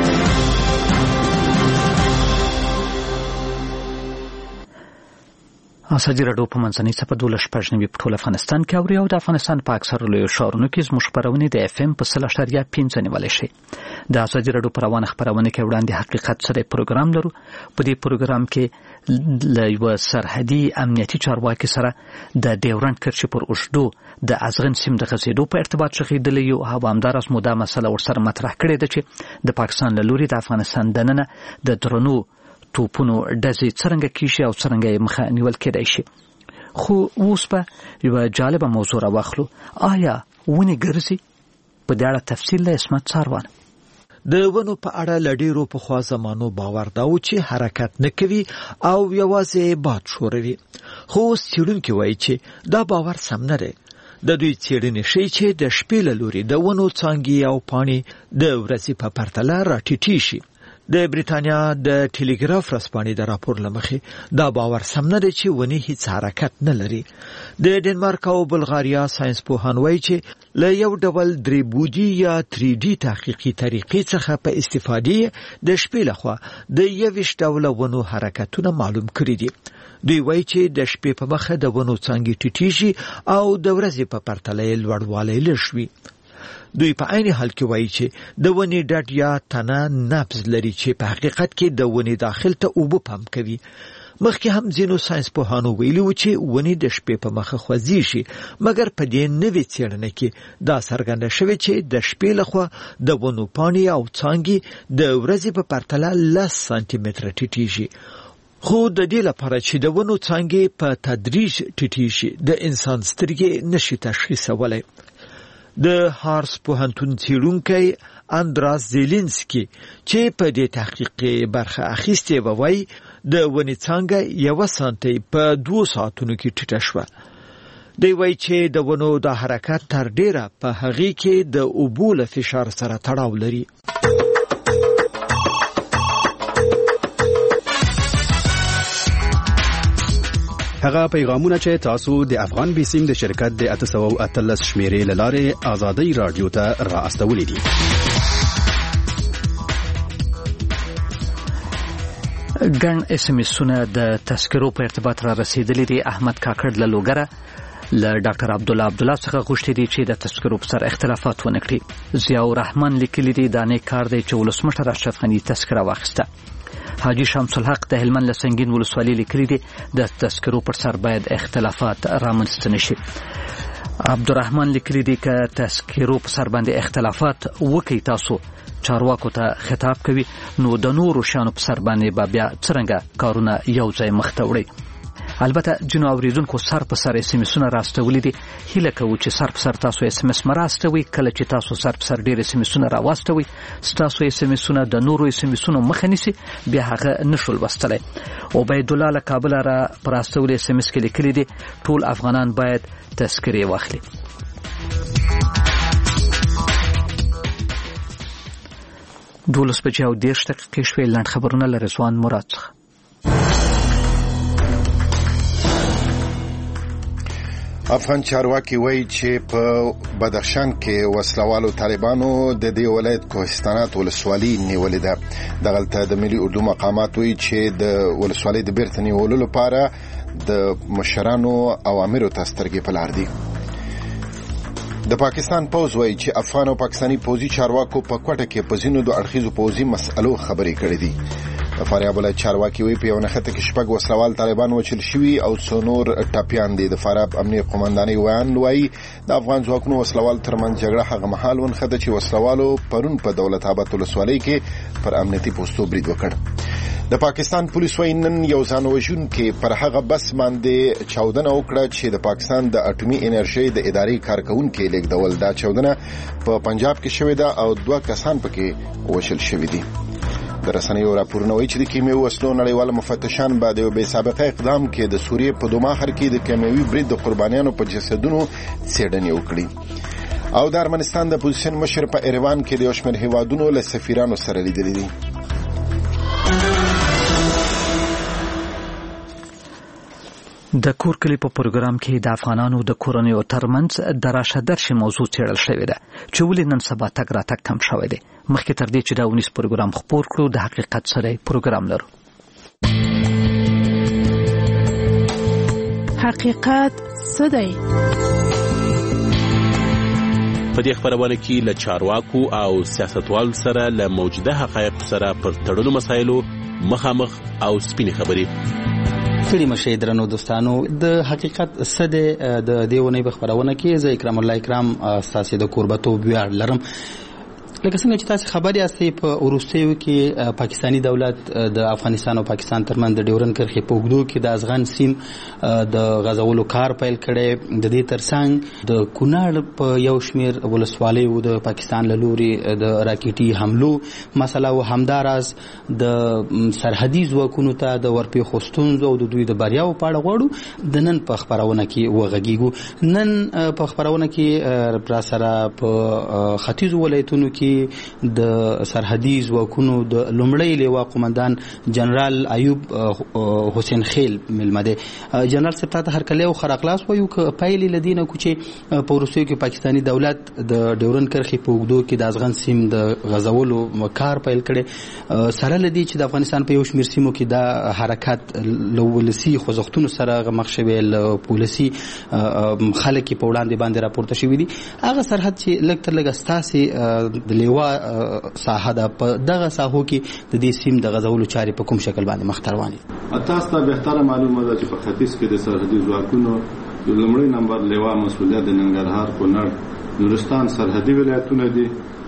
ازادي راډیو په منځنۍ څپه 12.9 په ټول افغانستان کې اوري او د افغانستان په اکثرو لویو ښارونو کې زموږ خپرونې د اف ام په 100.5 نیولای شي. د ازادي راډیو په روانه خپرونه کې وړاندې حقیقت سره پروګرام لرو. په دې پروګرام کې له یو سرحدي امنیتي چارواکي سره د ډیورنډ کرښې پر اوږدو د ازغن سیم د غځېدو په ارتباط شغېدلی یو او همداراز مو دا مسله ورسره مطرح کړې ده چې د پاکستان له لوري د افغانستان دننه د درنو توپونو ډزې څرنګه کیږي او څرنګه یې مخه نیول کېدای شي. خو اوس به یوه جالبه موضوع راواخلو. آیا ونې ګرځي؟ په دې اړه تفصیل له عصمت څاروان. د ونو په اړه له ډېرو پخوا زمانو باور دا و چې حرکت نه کوي او یوازې باد ښوروي. خو اوس څېړونکي وایي چې دا باور سم نه دی. د دوی څېړنې ښیي چې د شپې له لوري د ونو څانګې او پاڼې د ورځې په پرتله راټیټې شي. د بریتانیا د ټیلیګراف ورځپاڼې د راپور له مخې دا باور سم نه دی چې ونې هیڅ حرکت نه لري. د ډنمارک او بلغاریا ساینس پوهان وایي چې له یو ډول درې یا 3D تحقیقي طریقې څخه په استفادې د شپې لخوا د 21 ډوله ونو حرکتونه معلوم کړي دي. دوی وایي چې د شپې په مخه د ونو څانګې ټیټېږي او د ورځې په پرتله یې لوړوالی لږ وي. دوی په عین حال کې وایي چې د ونې ډډ یا تنه نبض لري چې په حقیقت کې د ونې داخل ته اوبه پمپ کوي. مخکې هم ځینو ساینس پوهانو ویلي و چې ونې د شپې په مخه خوځېږي، مګر په دې نوې څېړنه کې دا څرګنده شوې چې د شپې لخوا د ونو پاڼې او څانګې د ورځې په پرتله 10 سانتي متره ټیټېږي. خو د دې لپاره چې د ونو څانګې په تدریج ټیټې شي د انسان سترګې نشي تشخیصولی. د هارس پوهنتون څېړونکی اندراس زیلینسکي چې په دې تحقیق برخه اخیستې و وایي د ونې څانګه 1 سانتي په 2 ساعتونو کې ټیټه شوه. دی وایي چې د ونو د حرکت تر ډیره په هغې کې د اوبو له فشار سره تړاو لري. هغه پیغامونه چې تاسو د افغان بیسیم د شرکت د 813 شمیرې له لارې آزادی رادیو ته را استولې دي. ګڼ SMS-ونه د تذکرو په ارتباط را رسیدلي دي. احمد کاکړ له لوګره له ډاکټر عبدالله څخه غوښتي دي چې د تذکرو په سر اختلافات ونه کړي. ضیاء الرحمن لیکلي دي دا نیک کار دی چې ولسمشر اشرف غني تذکره واخیسته. حاجی شمس الحق د هلمند له سنگین ولسوالۍ لیکلي دي د تذکرو پر سر باید اختلافات رامنځته نشي. عبدالرحمن لیکلي دي که تذکرو په سر باندې اختلافات وکړي تاسو چارواکو ته خطاب کوي نو د نورو شانو په سر باندې به بیا څرنګه کارونه یو ځای مخته وړي. البته جنو اوریدونکو سر په سر SMS-ونه راستولي دي. هیله کوو چې سر په سر تاسو SMS مراستوي. کله چې تاسو سر په سر ډېر SMS-ونه راواستوي ستاسو SMS-ونه د نورو SMS-ونو مخه نیسي بیا هغه نشو لوستلی. عبید الله له کابل را پراستولي SMS کې لیکلي دي ټول افغانان باید تذکرې واخلي. 12:10 شوې. لاند خبرونه له رضوان مراد څخه. افغان چارواکي وایي چې په بدخشان کې وسلوالو طالبانو د دې ولایت کوهستانات ولسوالي نیولې ده. دغلته د ملي اردو مقامات وایي چې د ولسوالۍ د بیرته نیولو لپاره د مشرانو اوامرو ته سترګې په لار دي. د پاکستان پوز وایي چې افغان او پاکستاني پوزي چارواکو په کوټه کې په ځینو د اړخیزو پوزي مسئلو خبرې کړې دي. فاریاب ولایت چارواکي وایي په یو نښته کې شپږ وسلوال طالبان وچل شوي او څو نور ټاپیان دي. د فاریاب امنیه قومندانۍ ویان وایي د افغان ځواکونو وسلوال ترمنځ جګړه هغه مهال ونښته چې وسلوالو پرون په دولت آباد ولسوالۍ کې پر امنیتي پوستو برید وکړ. د پاکستان پولیس وایي نن یو ځان وژونکی پر هغه بس باندې چاودنه وکړه چې د پاکستان د اټومي انرژۍ د ادارې کارکونکي لیږدول. دا چاودنه په پنجاب کې شوې ده او 2 کسان پکې وژل شوي دي. د رسنیو راپورونه وایي چې د کیمیاوي وسلو نړیوال مفتشان بعد یو بې سابقه اقدام کې د سوریې په دوماخر کې د کیمیاوي برید د قربانیانو په جسدونو څېړنې وکړي. او د ارمنستان د اپوزیسیون مشر په ایروان کې د یو شمېر هیوادونو له سفیرانو سره لیدلي دي. د کور کلی په پروګرام کې د افغانانو د کورنیو ترمنځ د راشه درشي موضوع څېړل شوې ده چې ولې نن سبا تګ راتګ کم شوی دی. مخکې تر دې چې دا ونیس پروګرام خپور کړو د حقیقت سره پروګرام لرو. حقیقت څه دی؟ په دې خبرونه کې له چارواکو او سیاستوال سره له موجوده حقایق سره پر تړلو مسایلو مخامخ او سپینې خبرې. ستړي مشه درنو دوستانو د حقیقت څه دی د دې ونې په خبرونه کې زه اکرام الله اکرام تاسو د قربتوب ویاړ لرم. لکه څنګه چې تاسو خبري یاستئ په وروستیو کې پاکستانی دولت د افغانستان او پاکستان ترمنځ د ډیورن کرښې په اوږدو کې د افغان سیم د غزولو کار پیل کړي. د دې ترڅنګ د کونړ په یو شمیر ولسوالیو د پاکستان له لوري د راکټي حملو مسله او همداراز د سرحدي ځواکونو ته د ورپېښو ستونزو او د دوی د بریاو په اړه غواړو. د نن په خبرونه کې وغږیږو. نن په خبرونه کې را سره په ختیځو ولایتونو کې د سرحدي ځواکونو د لومړی لیوا قومندان جنرال ایوب حسین خیل ملمده. جنرال صاحب ته هر کله خر اخلاص وایو ک پایلی لدینه کوچې په روسیې کې پاکستانی دولت د ډیورن کرښې په وګړو کې د افغان سیم د غزولو کار پیل کړي. سره لدی چې د افغانستان په یو شمیر سیمو کې د حرکت لولسی خوځښتونو سره مخ شوی ل پولیسي خلک په وړاندې باندې راپورته شوی دي. هغه سرحد چې لږ تر لږه ستاسي لیوا ساحه ده په دغه ساحو کې د دې سیم د غزولو چارې په کوم شکل باندې مخ ته روانې دي؟ تاسو ته بهتره معلومه ده چې په ختیځ کې د سرحدي ځواکونو د لومړي نمبر لیوا مسؤلیت د ننګرهار، کونړ، نورستان سرحدي ولایتونه دي.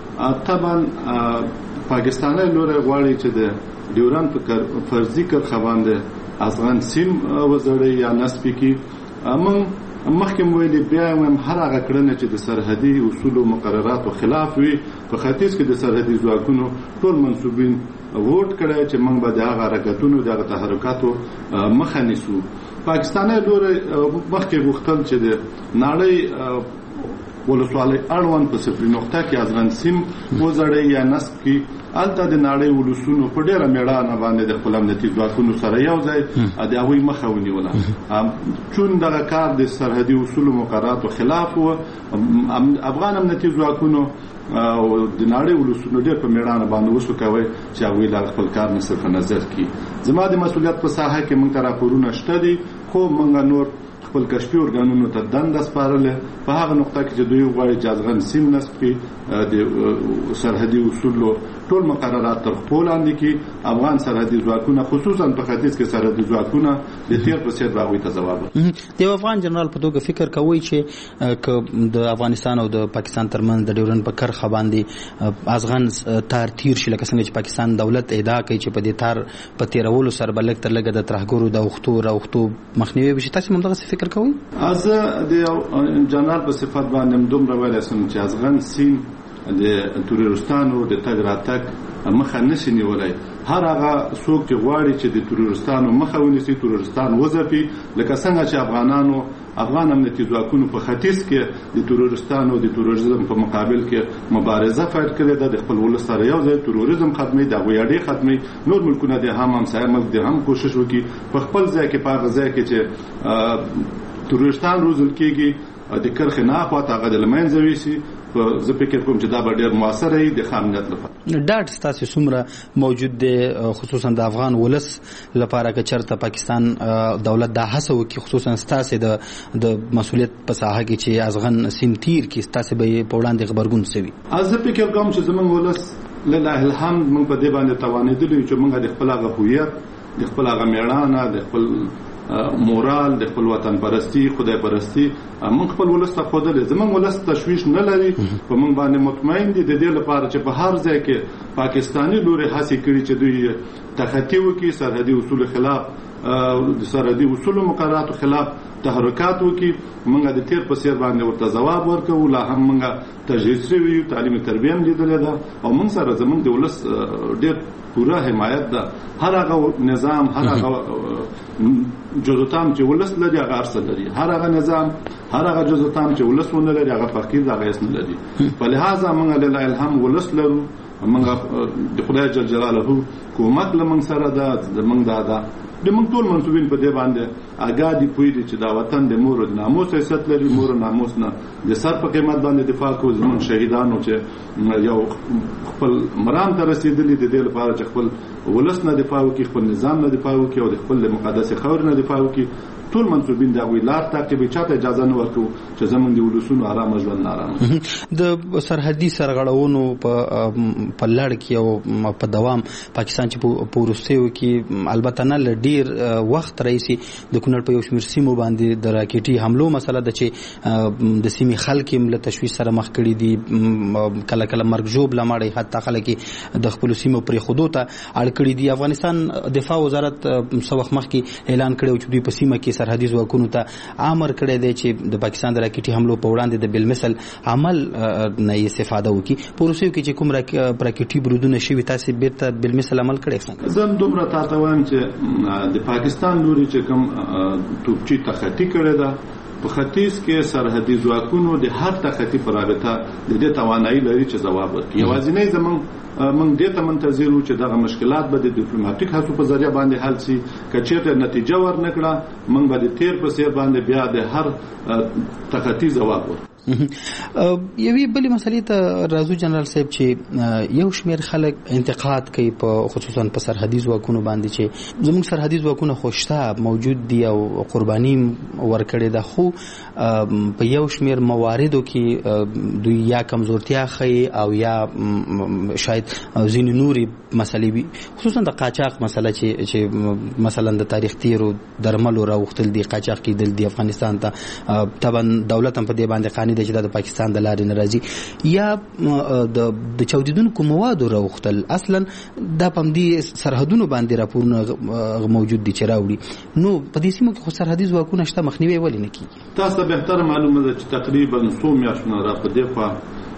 طبعا پاکستاني لوري غواړي چې د ډیورن په فرضي کرښه باندې افغان سیم وزړي یا نسب کې مخکې ویلي بیا هم هر هغه کړنه چې د سرحدي اصول او مقرراتو خلاف وي په ختیځ کې د سرحدي ځواکونو ټول منسوبین ووټ کړی چې موږ به د هغه حرکتونو د هغه تحرکاتو مخه نیسو. پاکستاني لوري مخکې غوښتل چې د نړۍ ولسوالۍ اړوند په صفري نقطه کې ازغن سیم وزړی یا نسب کې الته د نړۍ ولسونو په ډیره میړانه باندې د خپل امنیتي ځواکونو سره یو ځای د هغوی مخه ونیوله چون دغه کار د سرحدي اصولو مقرراتو خلاف و. افغان امنیتي ځواکونو او د نړۍ ولسونو ډېر په میړانه باندې وسوکوي چې هغوی له خپل کار نه صرف نظر کړي. زما د مسؤلیت په ساحه کې موږ ته راپورونه شته دي خو موږ نور خپل کشفي ارګانونو ته دنده سپارلې په هغه نقطه کې چې دوی غواړي چې ازغن سیم نسب کړي د سرحدي اصولو ټول مقررات تر خپل لاندې کې افغان سرحدي ځواکونه خصوصا په ختیځ کې سرحدي ځواکونه د تیر په څیر هغوی ته ځواب ورکړي. د افغان جنرال په توګه فکر کوي چې د افغانستان او د پاکستان ترمنځ د ډیورنډ په کرښه باندې ازغن تار تیر شي لکه څنګه چې پاکستان دولت ادعا کوي چې په دې تار په تیرولو سره به لږ تر لږه د ترهګرو د اوښتو مخنیوی وشي. تاسو هم دغسې فکر کوئ؟ از د جنرال په صفت باندې دومره ویلی سم چې ازغن سیم د تروریستانو د تګ راتګ مخه نشي نیولی. هر هغه څوک چې غواړي چې د تروریستانو مخه ونیسي تروریستان وځپي لکه څنګه چې افغان امنیتي ځواکونو په ختیځ کې د تروریستانو د تروریزم په مقابل کې مبارزه پیل کړې ده د خپل ولس سره یو ځای تروریزم ختمي د هغوی اډې ختمي. نور ملکونه د همسایه ملک د هم کوشش وکړي په خپل ځای کې په هغه ځای کې چې تروریستان روزل کېږي د کرښې نه اخواته هغه د له منځه یوسي. زه فکر کوم چې دا به ډېر مؤثره وي د ښه امنیت لپاره. ډاډ ستاسې څومره موجود دی خصوصا د افغان ولس لپاره که چېرته پاکستان دولت دا هڅه وکړي خصوصا ستاسې د مسؤلیت په ساحه کې چې ازغن سیم تیر کړي ستاسې به یې په وړاندې غبرګون څه وي؟ زه فکر کوم چې زموږ ولس لله الحمد موږ په دې باندې توانېدلي یو چې موږ د خپل هغه هویت د خپل هغه میړانه د خپل مورال د خپل وطن پرستی خدای پرستی موږ خپل ولس ته ښودلی. زموږ ولس تشویش نه لري په موږ باندې مطمئن دي د دې لپاره چې په هر ځای کې پاکستاني لوري هڅې کړي چې دوی تخطي وکړي سرحدي اصولو خلاف د سرحدي اصولو مقرراتو خلاف تحرکات وکړي. موږ د تیر په څیر باندې ورته ځواب ورکوو. لا هم موږ تجهیز شوي یو تعلیم تربیه هم لیدلې ده او موږ سره زموږ د ولس ډېر پوره حمایت ده. هر هغه نظام هر هغه جزوتام چې ولس لري هغه ارسل لري. هر هغه نظام هر هغه جزوتام چې ولس ونه لري هغه فقیر د هغه اسم لري. په لحاظه موږ لله الحمد ولس لرو. موږ د خدای جل جلاله کومک لمن سره ده زموږ ده د موږ ټول منصوبین په دې باندې آګاه دي پوهېږي چې دا وطن د مور د ناموس حیثیت لري. مور ناموس نه د سر په قیمت باندې دفاع کوو. زموږ شهیدانو چې یو خپل مرام ته رسېدلي د دې لپاره چې خپل ولس نه دفاع وکړي خپل نظام نه دفاع وکړي او د خپل مقدس خاورې نه دفاع وکړي ټول منصوبین د هغوی لار تعقیبوي. چاته اجازه نه ورکوو چې زموږ د ولسونو ارامه ژوند نارامه. د سرحدي سرغړونو په لړ کې او په دوام پاکستان چې په وروستیو کې البته نه له ډېر وخت راهیسې د کونړ په یو شمېر سیمو باندې د راکېټي حملو مسله ده چې د سیمې خلک یې له تشویش سره مخ کړي دي. کله کله مرګ ژوبله مړی حتی خلک یې د خپلو سیمو پرېښودو ته اړ کړي دي. افغانستان دفاع وزارت څه وخت مخکې اعلان کړی چې دوی په سیمه کې سرحدي ځواکونو ته امر کړی دی چې د پاکستان د راکېټي حملو په وړاندې د بالمثل عمل نه استفاده وکړي. په وروستیو کې چې کوم راکېټي برودونه شوي تاسې بیرته بالمثل عمل کړی؟ زه هم دومره تاته وایم چې د پاکستان لوري چې کوم توپچي تخطي کړې ده په ختیځ کې سرحدي ځواکونو د هر تخطي په رابطه د دې توانایي لري چې ځواب ورکړي. یوازینی موږ دې ته منتظر وو چې دغه مشکلات به د ډیپلوماټیک هڅو په ذریعه باندې حل شي. که چېرته نتیجه ورنکړه موږ به د تیر په څیر باندې بیا د هر تخطي ځواب ورکړو. یوې بلې مسلې ته راځو جنرال صاحب چې یو شمېر خلک انتقاد کوي په خصوصا په سرحدي ځواکونو باندې چې زموږ سرحدي ځواکونه خو شته موجود دي او قرباني ورکړې ده خو په یو شمېر مواردو کې دوی یا کمزورتیا ښیي او یا شاید ځینې نورې مسلې وي خصوصا د قاچاق مسله چې مثلا د تاریخ تیرو درملو راوختل دي قاچاق کېدل دي افغانستان ته طبعا دولت هم په دې باندې قانع دی چې د پاکستان د لارې نه راځي یا د چاودیدونکو موادو راوختل اصلا دا په همدې سرحدونو باندې راپورونه موجود دي چې راوړي. نو په دې سیمو کې خو سرحدي ځواکونه شته مخنیوی ولې نه کېږي؟ تاسو ته بهتره معلومه ده چې تقریبا 100 میاشتونه را په دې خوا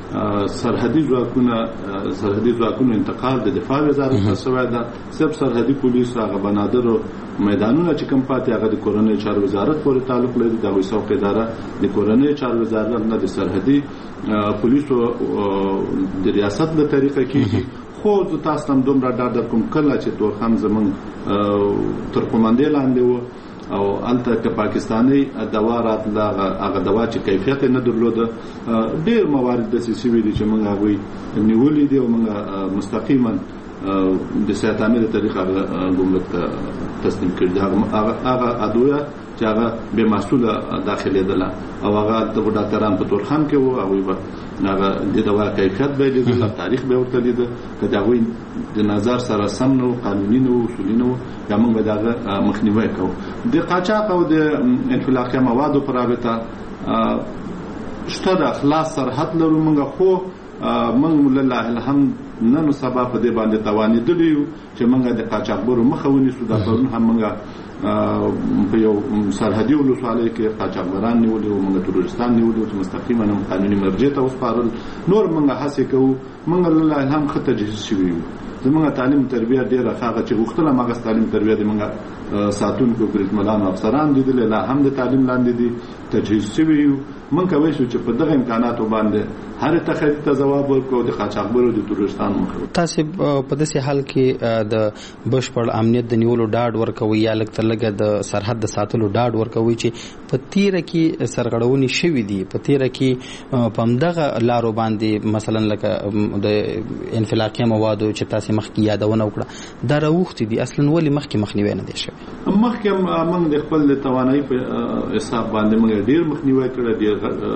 سرحدي ځواکونو انتقال د دفاع وزارت ته شوی ده. صرف سرحدي پولیس هغه بنادر میدانونه چې کوم پاتې هغه د کورنۍ چارو وزارت پورې تعلق لري. د هغوی څوک اداره د کورنۍ چارو وزارت نه د سرحدي پولیسو د ریاست له طریقه کېږي. خو زه تاسو هم دومره ډاډ درکوم کله چې تورخم زمونږ تر قومندې لاندې و او الته که پاکستاني دوا راتله هغه دوا چې کیفیت نه درلوده، ډېر موارد داسې شوي دي چې موږ هغوی نیولي دي او موږ مستقیما د صحت عامې له طریقه ګمرک ته تسلیم کړي دي. هغه ادویه چې هغه بې محصوله داخلېدله او هغه د ډاکټران په تورخم کې وو، هغوی به هغه د دوا کیفیت به یې لیدل، تاریخ به یې ورته لیده. که د هغوی د نظر سره سم نه و، قانوني نه و، اصولي نه و، یا موږ به د هغه مخنیوی کوو. د قاچاق او د انفلاقي موادو په رابطه شته د خلاص سرحد لرو موږ، خو موږ لله الحمد نن سبا په دې باندې توانېدلي یو چې موږ د قاچاقبرو مخه ونیسو. دا پرون هم موږ په یو سرحدي ولسوالۍ کې قاچاقبران نیولي وو، موږ تروریستان نیولي وو چې مستقیما هم قانوني مرجع ته وسپارل. نور موږ هڅې کوو، موږ لله الحمد ښه تجهیز شوي یو. زموږ تعلیم تربیه ډېره ښه هغه چې غوښتله مغه تعلیم تربیه د موږ ساتونکو بریدمنانو افسران دي لا هم د تعلیم لاندې دي تجهیز شوي یو. موږ کولی شو چې په دغه امکاناتو باندې هر تخیل ته ځواب ورکړو د قاچاقبرو د تروریستانو مخه. تاسو په داسې حال کې د بشپړ امنیت د نیولو ډاډ ورکوي یا لږ تر لږه د سرحد د ساتلو ډاډ ورکوي چې په تیره کې سرغړونې شوي دي، په تیره کې په همدغه لارو باندې مثلا لکه د انفلاقي موادو چې تاسو مخکې یادونه وکړه دا راوښتي دي، اصلا ولې مخکې مخنیوی نه دی شوی؟ مخکې موږ د خپل توانایي په حساب باندې موږ ډېر مخنیوی کړی، ډېر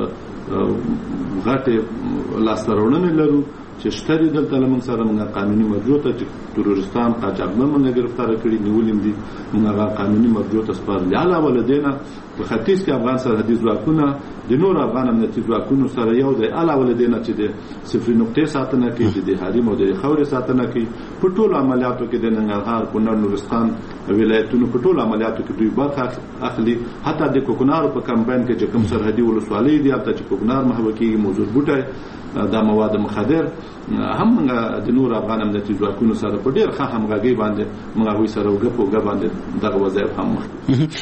غټې لاسته راوړنې لرو چې شته دي. دلته له موږ سره موږ قانوني مرجع ته چې تروریستان قاچاقبر موږ ګرفتاره کړي نیولي دي، موږ هغه قانوني مرجع ته سپارلي. علاوه له دې نه په ختیځ کې افغان سرحدي ځواکونه د نور افغان امنیتي ځواکونو سره یو دی. علاوه له دې نه چې د صفري نقطې ساتنه کوي، چې د حریم او د خاورې ساتنه کوي. په ټولو عملیاتو کې د ننګرهار، کونړ، نورستان ولایتونو په ټولو عملیاتو کې دوی برخه اخلي. حتی د کوکنارو په کمپاین کې چې کوم سرحدي ولسوالۍ دي هلته چې کوکنار محوه کېږي، موجود بوټی دا مواد مخدر هم د نور افغان امنیتي ځواکونو سره په ډېر ښه همغږۍ باندې موږ هغوی سره اوږه په اوږه باندې دغه وظایف هم مخکې.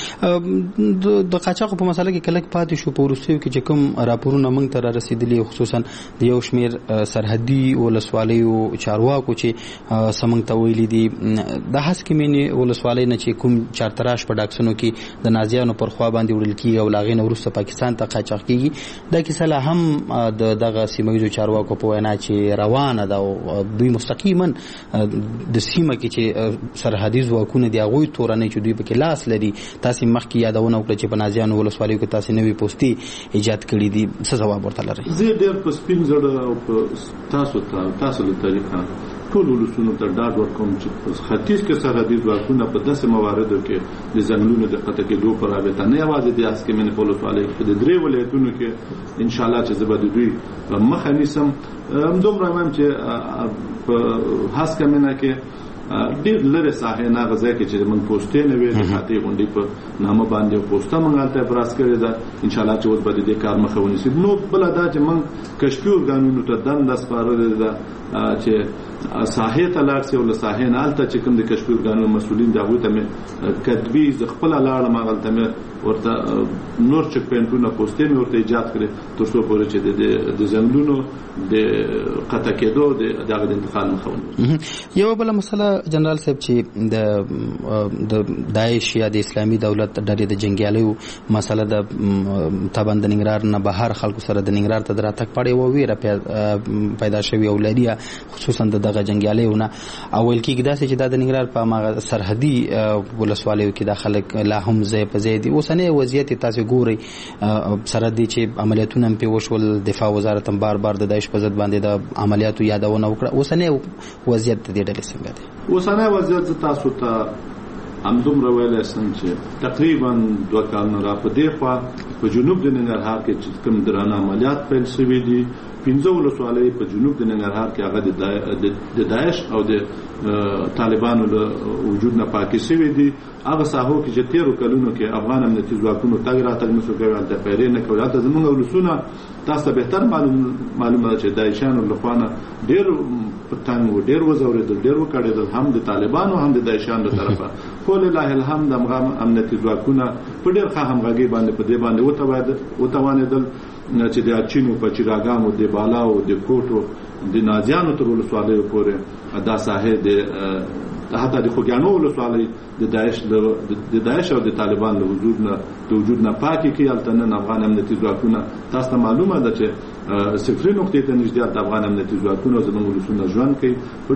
د قاچاقو په مسله کې کلک پاتې شو په وروستیو کې چې کوم راپورونه موږ ته را رسېدلي، خصوصا د یو شمېر سرحدي ولسوالیو چارواکو چې سمنګ ته ویلي دي د هسکې مینې ولسوالۍ نه چې کوم چارتراش په ډاکسونو کې د نازیانو پر خوا باندې وړل کېږي او له هغې نه وروسته پاکستان ته قاچاق کېږي، دا کیسه لا هم د دغه سیمه ییزو چارواکو په وینا چې روانه ده او دوی مستقیما د سیمه کې چې سرحدي ځواکونه دي هغوی تورنۍ چې دوی پکې لاس لري. تاسې مخکې یادونه وکړه چې په نازیانو ولسوالیو کې تاسې نوې پوستې ایجاد کړي دي، څه ځواب ورته لرئ؟ زه ډېر په سپین زړه او په تاسو له طریقه ټول ولسونو ته ډاډ ورکوم چې په ختیځ کې سرحدي ځواکونه په داسې مواردو کې د ځنګلونو د قطع کېدو په رابطه نه یوازې د هسکې مینې په ولسوالۍ په د درې ولایتونو کې انشاءالله چې زه به د دوی مخه نیسم. همدومره وایم چې په هسکه مینه کې ډېر لرې ساحې نه هغه ځای کې چې موږ پوستې نه وې د خاطۍ غونډۍ په نامه باندې پوسته موږ هلته ابراز کړې ده. انشاءالله چې اوس به د دې کار مخه ونیسي. نو بله دا چې موږ کشفي ارګانونو ته دنده سپارلې ده چې ساحې ته لاړ شي او له ساحې نه هلته چې کوم د کشفي ارګانونو مسؤلین دي هغوی ته مې کتبي زه خپله لاړم هغلته مې ورته نور چک پوینټونه پوستې مې ورته ایجاد کړې تر څو پورې چې د ځنګلونو د قطع کېدو د هغه د انتقال مخه ونیسي. یوه بله مسله جنرال صاحب چې د داعش یا د اسلامي دولت ډلې د جنګیالیو مسله د طبعا د ننګرهار نه بهر خلکو سره د ننګرهار ته د راتګ په اړه یوه ویره پیدا شوې او لري، خصوصا د دغه جنګیالیو نه. او ویل کېږي داسې چې دا د ننګرهار په هماغه سرحدي ولسوالیو کې دا خلک لا هم ځای په ځای دي. اوسنی وضعیت تاسو ګورئ سره دی چې عملیاتونه هم پې وشول، دفاع وزارت هم بار بار د داعش په ضد باندې د عملیاتو یادونه وکړه. اوسنی وضعیت د دې ډلې څنګه دی؟ اوسنی وضعیت زه تاسو ته همدومره ویلی شم چې تقریبا 2 کالونه را په دې خوا په جنوب د ننګرهار کې چې کوم درانه عملیات پیل شوي دي 15 ولسوالۍ په جنوب د ننګرهار کې هغه د داعش او د طالبانو له وجود نه پاکې شوي دي. هغه ساحو کې چې 13 کلونو کې افغان امنیتي ځواکونو تګ راتګ نشو کوي، هلته پیرې نه کوي. هلته زموږ ولسونه تاسو ته بهتر معلومه ده چې داعشانو له خوا نه ډېر پتنګ و ډېر وزورېدل، ډېر وکړېدل، هم د طالبانو هم د داعشانو له طرفه. خو لله الحمد همغه امنیتي ځواکونه په ډېر ښه همغږۍ باندې په دې باندې وتوانېدل چې د اچینو په چراګانو د بالاو د کوټو د نازیانو تر ولسوالیو پورې دا ساحې د حتی د خوږیانو ولسوالۍ د داعش او د طالبان له وجود نه پاکې کړي. هلته نن افغان امنیتي ځواکونه تاسو ته معلومه ده چې صفري نقطې ته نږدې د افغان امنیتي ځواکونو زموږ ولسونه ژوند کوي په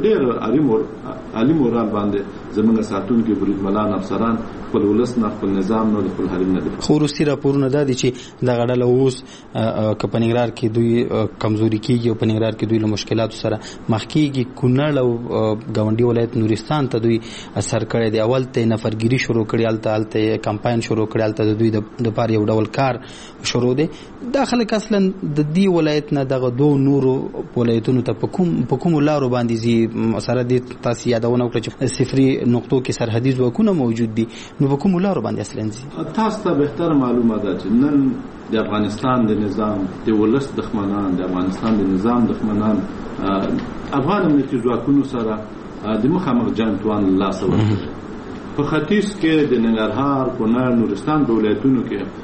ډېر عالي مورال باندې. زموږ ساتونکي بریدملان افسران خپل ولس نه، خپل نظام نه، خپل حریم نه. خو وروستي راپورونه دا دي چې دغه ډله اوس که په ننګرهار کې دوی کمزوري کېږي او په ننګرهار کې دوی له مشکلاتو سره مخ کېږي. کونړ او ګاونډي ولایت نورستان ته دوی اثر کړی دی. اول ته نفرګیري شروع کړي، هلته کمپاین شروع کړي، هلته د دوی دپاره یو ډول کار شروع دی. دا خلک اصلا د دې ولایت نه دغه 2 نورو ولایتونو ته په کومو لارو باندې ځي؟ سره دې تاسو یادونه وکړه چې صفري نقطو کې سرحدي ځواکونه موجود دي، نو په کومو لارو باندې اصلا ځي؟ تاسو ته بهتر معلومه ده چې نن د افغانستان د نظام د ولس دښمنان، د افغانستان د نظام دښمنان افغان امنیتي ځواکونو سره د مخامخ جنګ توان لاسه ورکړي. په ختیځ کې د ننګرهار، کونړ، نورستان په ولایتونو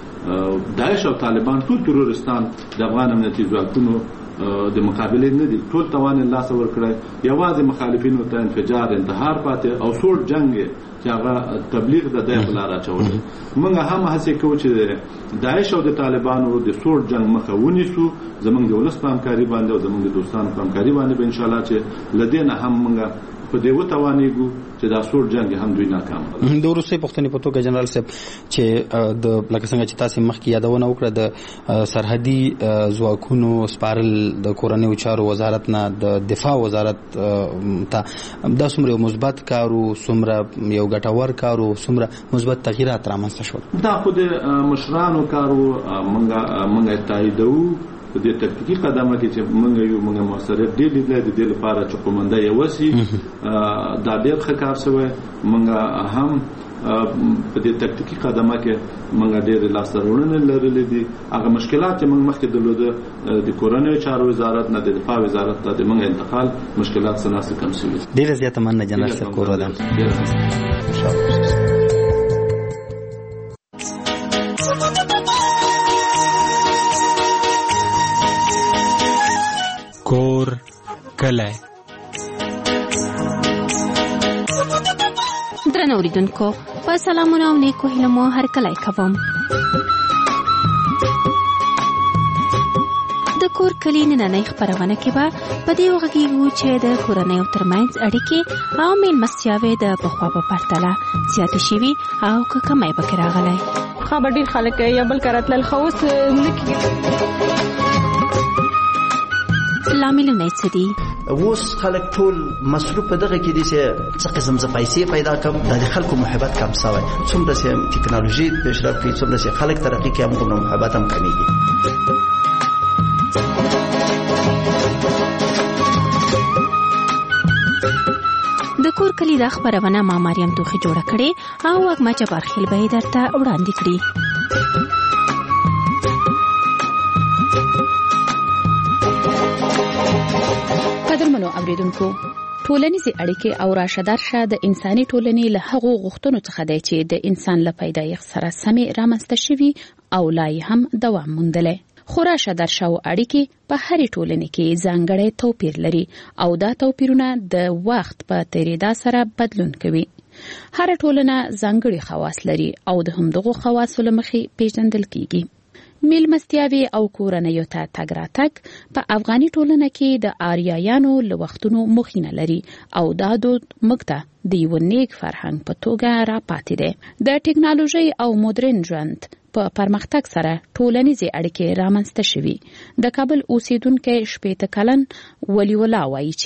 کې داعش او طالبان ټول ترورستان د افغان امنیتي ځواکونو د مقابلې نه دي، ټول توان لاسه ورکړی. یوازې مخالفینو ته انفجار، انتحار پاتې او سوړ جنګ چې هغه تبلیغ د دې په لار اچولي. موږ هم هڅه کوو چې داعش او د طالبانو د سوړ جنګ مخه ونیسو. زموږ د ولس په همکاري باندې او زموږ د دوستانو په همکاري باندې به انشاءالله چې لدې نه هم موږ په دې وتوانېږو چې دا سوړ جنګ هم دوی ناکام کړي. د وروستۍ پوښتنې په توګه جنرال صاحب چې د لکه څنګه چې تاسو مخکې یادونه وکړه د سرحدي ځواکونو سپارل د کورنیو چارو وزارت نه د دفاع وزارت ته دا څومره مثبت کارو، څومره یو ګټور کارو، څومره مثبت تغییرات رامنځته شول؟ دا خو د مشرانو کارو. موږ تاییدوو په دې تکتیکي قدمه کې چې موږ مؤثره ډېر لیدل د دې لپاره چې قومنده یې وسی دا ډېر ښه کار شوی. موږ هم په دې تکتیکي قدمه کې موږ ډېر لاسته راوړنې لرلې دي. هغه مشکلات چې موږ مخکې درلوده د کورنیو چارو وزارت نه د دفاع وزارت ته د موږ انتقال مشکلات سناسه کم شوي. ډېره زیاته مننه جنرال صاحب کور ودان. کور کلی. درنو اوریدونکو په سلامونه او نیکو هیلو مو هر کلی کوم. د کور کلی نننۍ خپرونه کې به په دې وغږیږو چې د کورنیو ترمنځ اړیکې او میلمستیاوې د پخوا په پرتله زیاتې شوي او که کمی پکې راغلی. خبر ډېر خلک یو بل کره تلل، خو اوس نه کېږي. لاملونه څه دي؟ اوس خلک ټول مصروف په دغه کې دي چې څه قسم څه پیسې پیدا کم، د خلکو محبت کم شوی. څومره چې ټکنالوژي پیشرفت کوي، څومره چې خلک ترقي کوي، هم محبت هم کمیږي. د کور کلی دا خبرونه ما مریم توخي جوړه کړې او وګما جبارخیل به درته وړاندې کړي. قدرمنو اوریدونکو، ټولنیزې اړیکې او راشدارشه د انساني ټولنې له هغو غوښتنو څخه دی چې د انسان له پیدایښت سره سمې رامنځته شوي او لا یې هم دوام موندلی. خو راشدارشه او اړیکې په هرې ټولنې کې ځانګړی توپیر لري او دا توپیرونه د وخت په تېرېدا سره بدلون کوي. هر ټولنه ځانګړي خواص لري او د همدغو خواصو له مخې پیژندل کیږي. میلمستیاوې او کورنیو ته تګ راتګ په افغاني ټولنه کې د آریایانو له وختونو مخینه لري او دا دود موږ ته د یو نیک فرهنګ په توګه راپاتې دی. د ټکنالوژي او مدرن ژوند په پرمختګ سره ټولنیزې اړیکې رامنځته شوي. د کابل اوسیدونکی 80 کلن ولی الله وایي چې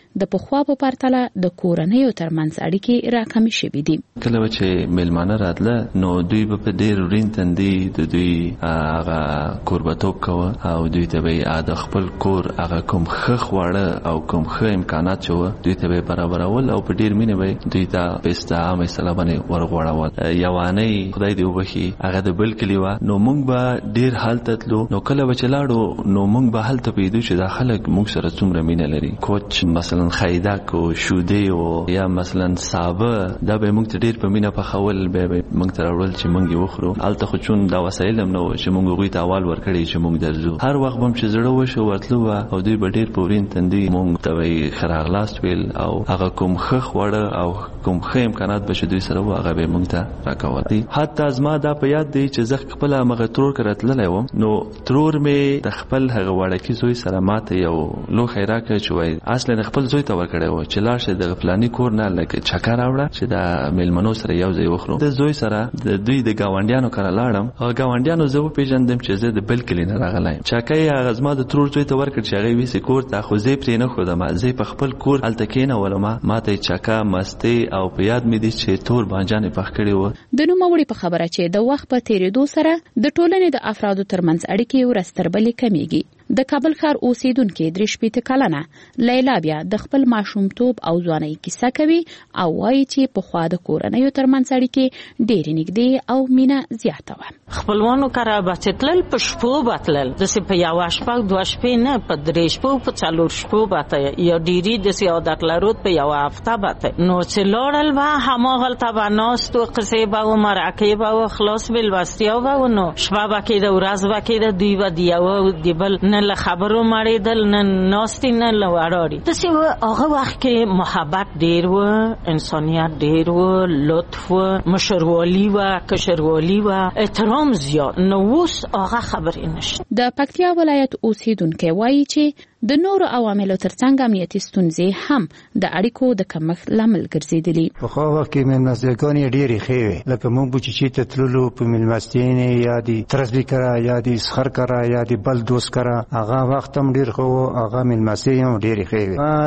د پخوا په پرتله د کورنیو ترمنځ اړیکې راکمې شوې دي. کله چې میلمانه راتله نو دوی به په ډېر ورین تندي د دوی هغه کوربتوب کوه او دوی ته به د خپل کور هغه کوم ښه خواړه او کوم ښه امکانات چې وه دوی ته به برابرول او په ډېر مینه به دوی ته په استعامه صلاح باندې ورغوړول. یوانۍ خدای دې وبخي هغه د بل کلي وه نو موږ به ډېر هلته تلو نو کله به چې لاړو نو موږ به هلته پوهېدو چې دا خلک موږ سره څومره مینه لري. کوچ مثلا خیدک او شودې او یا مثلا سابه دا به موږ ته ډېر په مینه پخول بیا به موږ ته راوړل چې موږ یې وخورو. هلته خو چون دا وسایل هم نه وو چې موږ هغوی ته اول ورکړی چې موږ درځو. هر وخت به هم چې زړه وشو ورتلو به او دوی به ډېر په ورین تندي موږ ته به یې ښه راغلاست ویل او هغه کوم ښه خواړه او کوم ښه امکانات به چې دوی سره وو هغه به موږ ته راکول. حتی زما دا په یاد دی چې زه خپله همغه ترور کره تللی وم نو ترور مې د خپل هغه وړکي زوی سره ماته یو لوښی راکړی چې وایي اصلا خپل زوی ته ورکړی و چې لاړ شي دغه فلاني کور نه لکه چکه راوړه چې د میلمنو سره یو ځای وخورو. د زوی سره د دوی د ګاونډیانو کره لاړم هغه ګاونډیانو زه وپېژندم چې زه د بل کلي نه راغلی یم. چکه یې هغه زما د ترور زوی ته ورکړ چې هغه یې ویسې کور ته خو زه یې پرې نه ښودم. زه یې په خپل کور هلته کېنولم ماته یې چکه مستې او په یاد مې دي چې تور بانجان یې پخ کړي وه. د نوموړي په خبره چې د وخت په تیریدو سره د ټولنې د افرادو ترمنځ اړیکې ورځ تر بلې کمیږي. د کابل ښار اوسیدونکې 63 کلنه لیلا بیا د خپل ماشومتوب او ځوانۍ کیسه کوي او وایي چې پخوا د کورنیو ترمنځ اړیکې ډېرې نږدې او مینه زیاته وه. خپلوانو کره به چې تلل په شپو به تلل داسې په یوه شپه دوه شپې نه په درې شپو په څلور شپو به ته یا ډېري داسې عادت لرود په یوه هفته به ته نو چې لاړل به هماغلته به ناست و قصې به و مرکې به و خلاص بېلوستیا به و نو شپه به کېده ورځ به کېده دوی به د یوه د بل نه له خبرو مړېدل نه ناستې نه له وړاړې داسې و. هغه وخت کې محبت ډېر و انسانیت ډېر و لطف و مشروالي و کشروالي و احترام زیات نو اوس هغه خبرې نشته. د پکتیا ولایت اوسیدونکي وایي چې د نورو عواملو ترڅنګ امنیتي ستونزې هم د اړیکو د کمښت لامل ګرځېدلي. پخوا وخت کې مېلمستیاګانې ډېرې ښې وې لکه موږ به چې چېرته تللو په مېلمستیا یا د ترزبي کره یا د سخر کره یا د بل دوست کره هغه وخت هم ډېر ښه و هغه مېلمستیا هم ډېرې ښې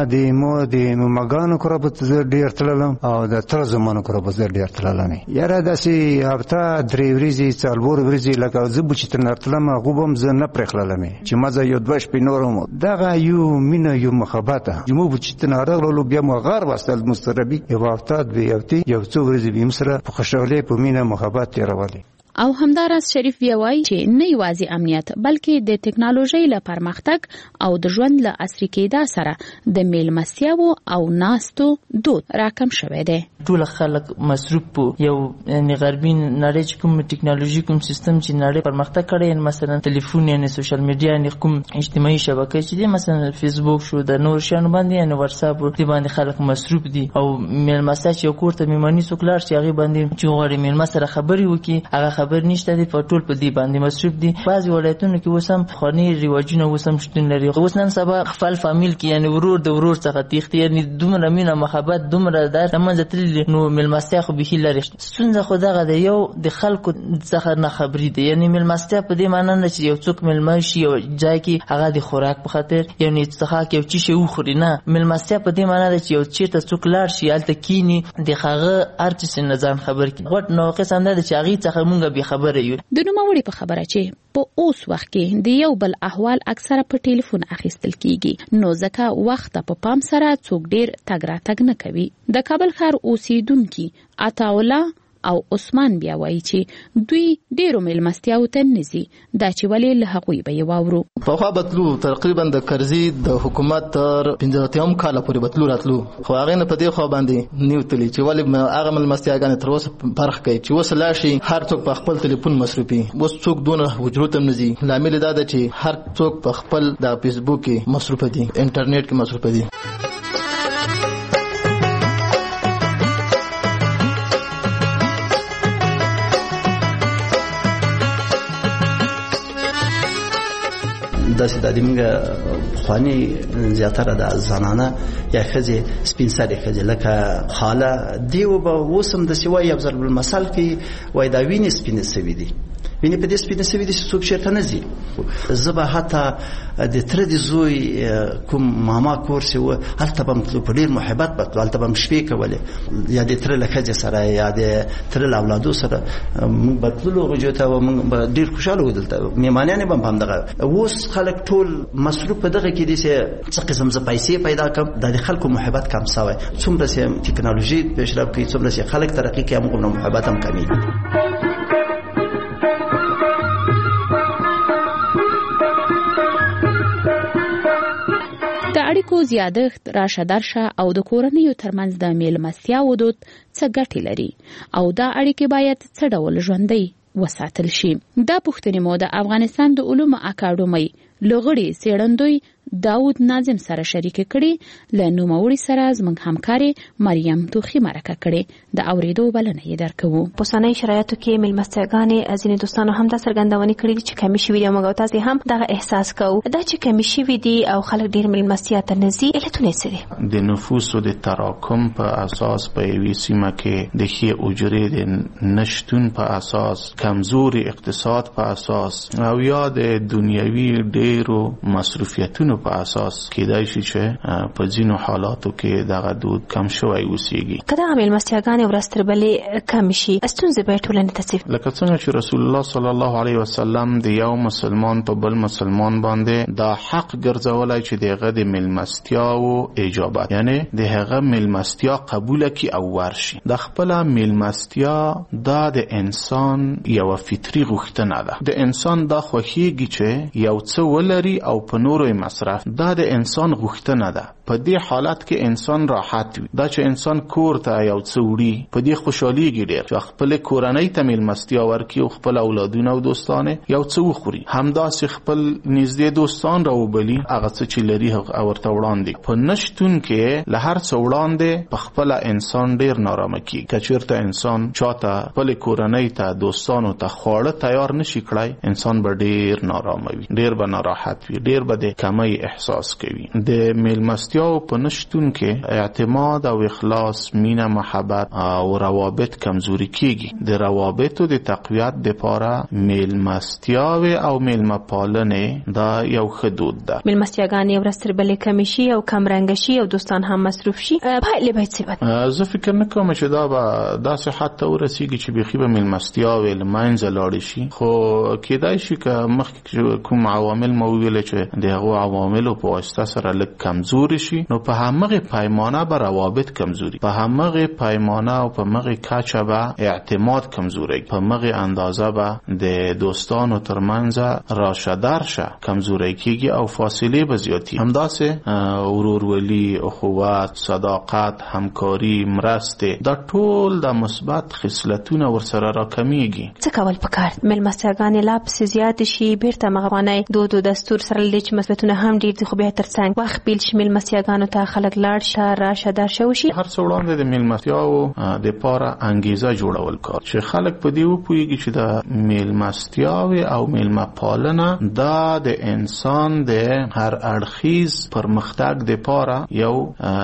وې. د موماګانو کره به زه ډېر تللم او د تره زمانو کره به زه ډېر تللم. یاره داسې هفته 3 ورځې 4 ورځې لکه زه به چې تر تلم هغه به هم زه نه پرېښللم چې مزه یو 2 شپې نور هم دغه یو مینه یو محبته جمهور چې تنارغلو بیا مو غار واستل مستربي یو هفته یو څو ورځې به سره په خوشحالۍ په مینه محبت تیرولې. او همداراز شریف بیا وایي چې نه یوازې امنیت بلکې د ټکنالوژۍ له پرمختګ او د ژوند له عصري کېدا سره د میلمستیاو او ناستو دود راکم شوی دی. ټول خلک مصروف په یو یعنی غربي نړۍ چې کوم ټکنالوژي کوم سیستم چې نړۍ پرمختګ کړی یعنی مثلا ټلیفون یعنی سوشل میډیا یعنی کوم اجتماعي شبکې چې دي مثلا فیسبوک شو د نور شانو باندې یعنی واتس اپ دی باندې خلک مصروف دي او میلمسته چې کور ته میمانی څوک لاړ شي هغه باندې چې غواړي میلمسته سره خبري وکړي هغه خبر نشته دی په ټول په دې باندې مصروف دي. بعضي ولایتونو کې وسم خاني رواجونه وسم شتون لري. اوس نن سبا خپل فامیل کې یعنی ورور د ورور څخه تیښتې یعنی دومره مینه محبت دومره در تمنځ تللی نو میلمستیا خو به لري. ستونزه خو دغه د یو د خلکو څخه نه خبرې دي یعنی میلمستیا په دې معنی نه چې یو څوک میلمه شي او ځای کې هغه د خوراک په خاطر یعنی څخه کې یو چی شي وخوري نه. میلمستیا په دې معنی ده چې یو چیرته څوک لاړ شي هلته کینی د هغه ارچ سن ځان خبر کړي. غوټ نو قسم ده چې هغه څخه مونږ به خبره یو. د نوموړي په خبره چې په اوس وخت کې د یو بل احوال اکثره په ټلیفون اخیستل کیږي نو ځکه وخت په پام سره څوک ډیر تګ راتګ نه کوي. د کابل ښار اوسیدونکي عطاالله او عثمان بیا وایي چې دوی ډیرو میلمستیاو ته نزي دا چې ولې له هغوی به یې واورو. پخوا بتلو تقریبا د کرزي د حکومت تر 15 کاله پورې بتلو راتلو خو هغه نه په دې خو باندې نیوتلی چې ولې هغه میلمستیاګانې تر اوسه فرق کوي چې اوس لا شي هر څوک په خپل ټلیفون مصروفي. اوس څوک دونه حجرو ته نزي لامل دا ده چې هر څوک په خپل د فیسبوک کې مصروف دي انټرنیټ کې مصروف دي. داسې د دې خواني زیاتره د زنانه یا ښځې سپین سرې ښځې لکه خاله دیو به اوس هم داسې وایي افضل بالمثل کې وایي دا وینې سپینې سوي دي ویني په دې سپینه سوي دي څوک چیرته نه ځي. زه به حتی د تره د زوی کوم ماما کور چې و هلته به متلو په ډېر محبت به تلو، هلته به م شپې کولې یا د تره له ښځې سره یا د تره له اولادو سره موږ به تللو هغو ځایو ته او موږ به ډېر خوشحاله وو. دلته مېلمانیانې به هم همدغه. اوس خلک ټول مصروف په دغه کې دي چې څه قسم زه پیسې پیدا کړم. دا د خلکو محبت کم شوی. څومره چې ټکنالوژي پیشرفت کوي، څومره چې خلک ترقي کوي، همغومره محبت هم کمیږي. د اړیکو زیادښت، راشه درشه او د کورنیو ترمنځ د میلمستیاو دود څه ګټې لري او دا اړیکې باید څه ډول ژوندۍ وساتل شي؟ دا پوښتنې مو د افغانستان د علومو اکاډمۍ لغړي څېړندوی داود ناظم سره شریکه کړي. له نوموړي سره زموږ همکارې مریم توخي مرکه کړې. د اورېدو بلنه یې درکوو. په اوسنیو شرایطو کې میلمستیاګانې ځینې دوستانو هم دا څرګندونې کړې دي چې کمې شوي دي او موږ تاسې هم دغه احساس کوو. دا چې کمې شوي دي او خلک ډېر میلمستیا ته نه ځي، علتونه یې څه دي؟ د نفوسو د تراکم په اساس په یوې سیمه کې د ښې اجرې د نشتون په اساس، کمزوري اقتصاد په اساس او یا د دنیوي ډېرو مصروفیتونو په اساس کېدای شي چې په ځینو حالاتو کې دغه دود کم شوی اوسېږي. که دغه میلمستیاګانې ورځ تر بلې کم شي، ستونزې به یې ټولنې ته څه؟ لکه څنګه چې رسول الله صلی الله علیه وسلم د یو مسلمان په بل مسلمان باندې دا حق ګرځولی چې د هغه د میلمستیاو اجابت، یعنی د هغه میلمستیا قبوله کړي او ورشي. د خپله میلمستیا دا د انسان یوه فطري غوښتنه ده. د انسان دا خوښیږي چې یو څه ولري او په نورو یې مصرف. دا د انسان غوښتنه ده. په دې حالت کې انسان راحت وي. دا چې انسان کور ته یو څه وړي، په دې خوشحالیږي ډېر چې خپل کورنۍ ته میلمستیا ورکړي او خپل اولادونه او دوستانه یو څه وخوري. همداسې خپل نږدې دوستان راوبلي، هغه څه چې لري هغه ورته وړاندې. په نشتون کې له هر څه وړاندې په خپل انسان ډېر نارامه کېږي. که چېرته انسان چاته خپل کورنۍ ته دوستانو ته خواړه تیار نشي کړی، انسان به ډېر نارامه وي، ډېر به ناراحت وي، ډېر به د کمی احساس کوي. د میلمستیاو په نشتون کې اعتماد او اخلاص، مینه، محبت او روابط کمزوري کیږي. د روابطو د تقویت لپاره میلمستیاوې او میلمه پالنې دا یو ښه دود ده. میلمستیاګانې ورځ تر بلې کمې شي او کمرنګه شي او دوستان هم مصروف شي، پایلې به څه وي؟ زه فکر نه کوم چې دا به داسې حد ته ورسیږي چې بیخي به میلمستیاوې له منځه لاړې شي. خو کېدای شي که مخکې کوم عوامل مو وویل چې د هغو عواملو په واسطه سره لږ کمزوري شي، نو په همغه پیمانه به روابط کمزوري، په همغه پیمانه او په همغه کچه به اعتماد کمزوري، په همغه اندازه به د دوستانو ترمنځ راشه درشه کمزوري کیږي او فاصله به زیاتی. همداسې ورورولي، اخوت، صداقت، همکاري، مرسته، دا ټول د مثبت خصلتونه ورسره راکمیږي. څه کول پکار؟ میلمستیاګانې لا پسې زیات شي، بیرته مغوانۍ دود او دستور سره لدې چې مثبتونه هم ډېر دي، خو بیا ترڅنګ وخت بیل شي میلمستیاګانو ته خلک لاړ شه، راشه درشه وشي. هر څه وړاندې د میلمستیاو دپاره انګیزه جوړول کار چې خلک په دې وپوهېږي چې د میلمستیاوې او میلمه پالنه دا د انسان د هر اړخیز پرمختګ دپاره یو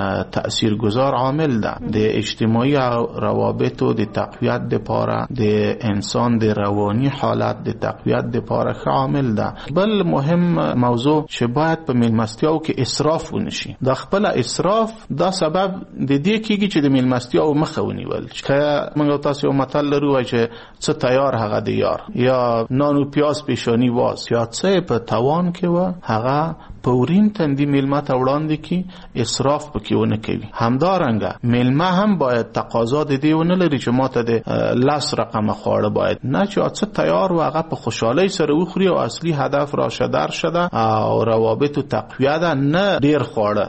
تاثیرگذار عامل ده. د اجتماعي روابطو د تقویت دپاره، د انسان د رواني حالت د تقویت دپاره ښه عامل ده. بل مهم موضوع چې باید په میلمستیاو کې اسراف ونشي. دا خپل اسراف دا سبب د دې کېږي چې د میلمستیاو مخه ونیول. که موږ تاسو یو متل لرو چې څه تیار هغه د یار، یا نان او پیاز پیشانی واز، یا څه په توان کې و هغه پورین تندی میلمه ته وړاندې کی، اسراف پکې ونه کوي. همدارنګه میلمه هم باید تقاضا د دې ونه لري چې ماته د 10 رقم خواړه باید نه، چې څه تیار و هغه په خوشحالۍ سره وخوري او اصلي هدف راشه درشه ده او روابط تقویه ده، نه ډیر خواړه.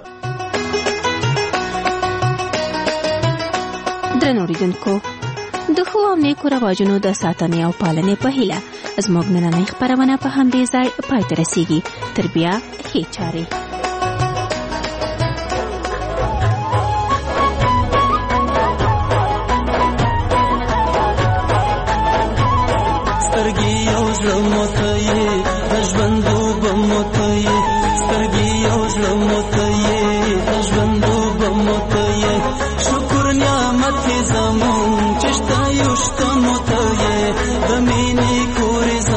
درنو اوریدونکو، د ښو او نیکو رواجونو د ساتنې او پالنې په هیله زموږ نننۍ خپرونه په همدې ځای پای ته رسیږي. تر بیا ښې چارې. سترګې یو زړه موته یې، د ژوندوبه موته یې، سترګې یو زړه موته یې، د ژوندوبه موته یې، شکر نعمت زمون چې شته یو شته موته یې، د مینې کور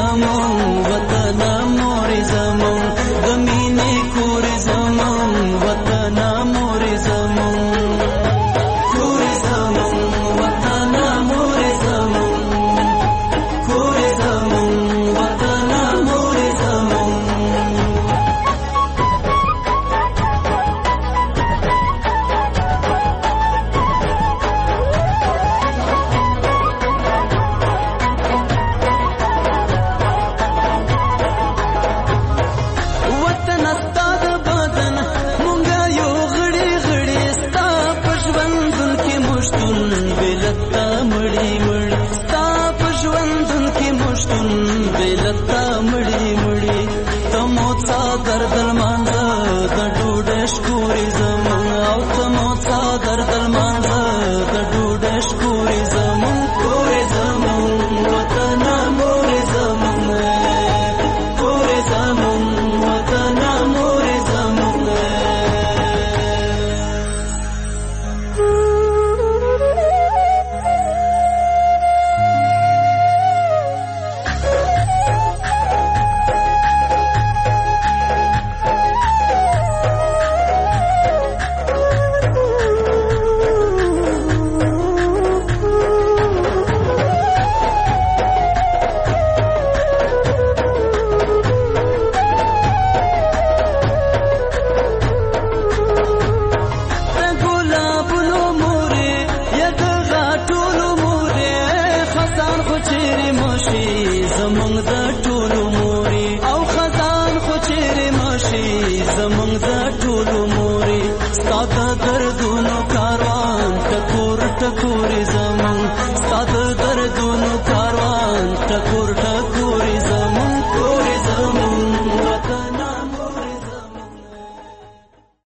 ماته د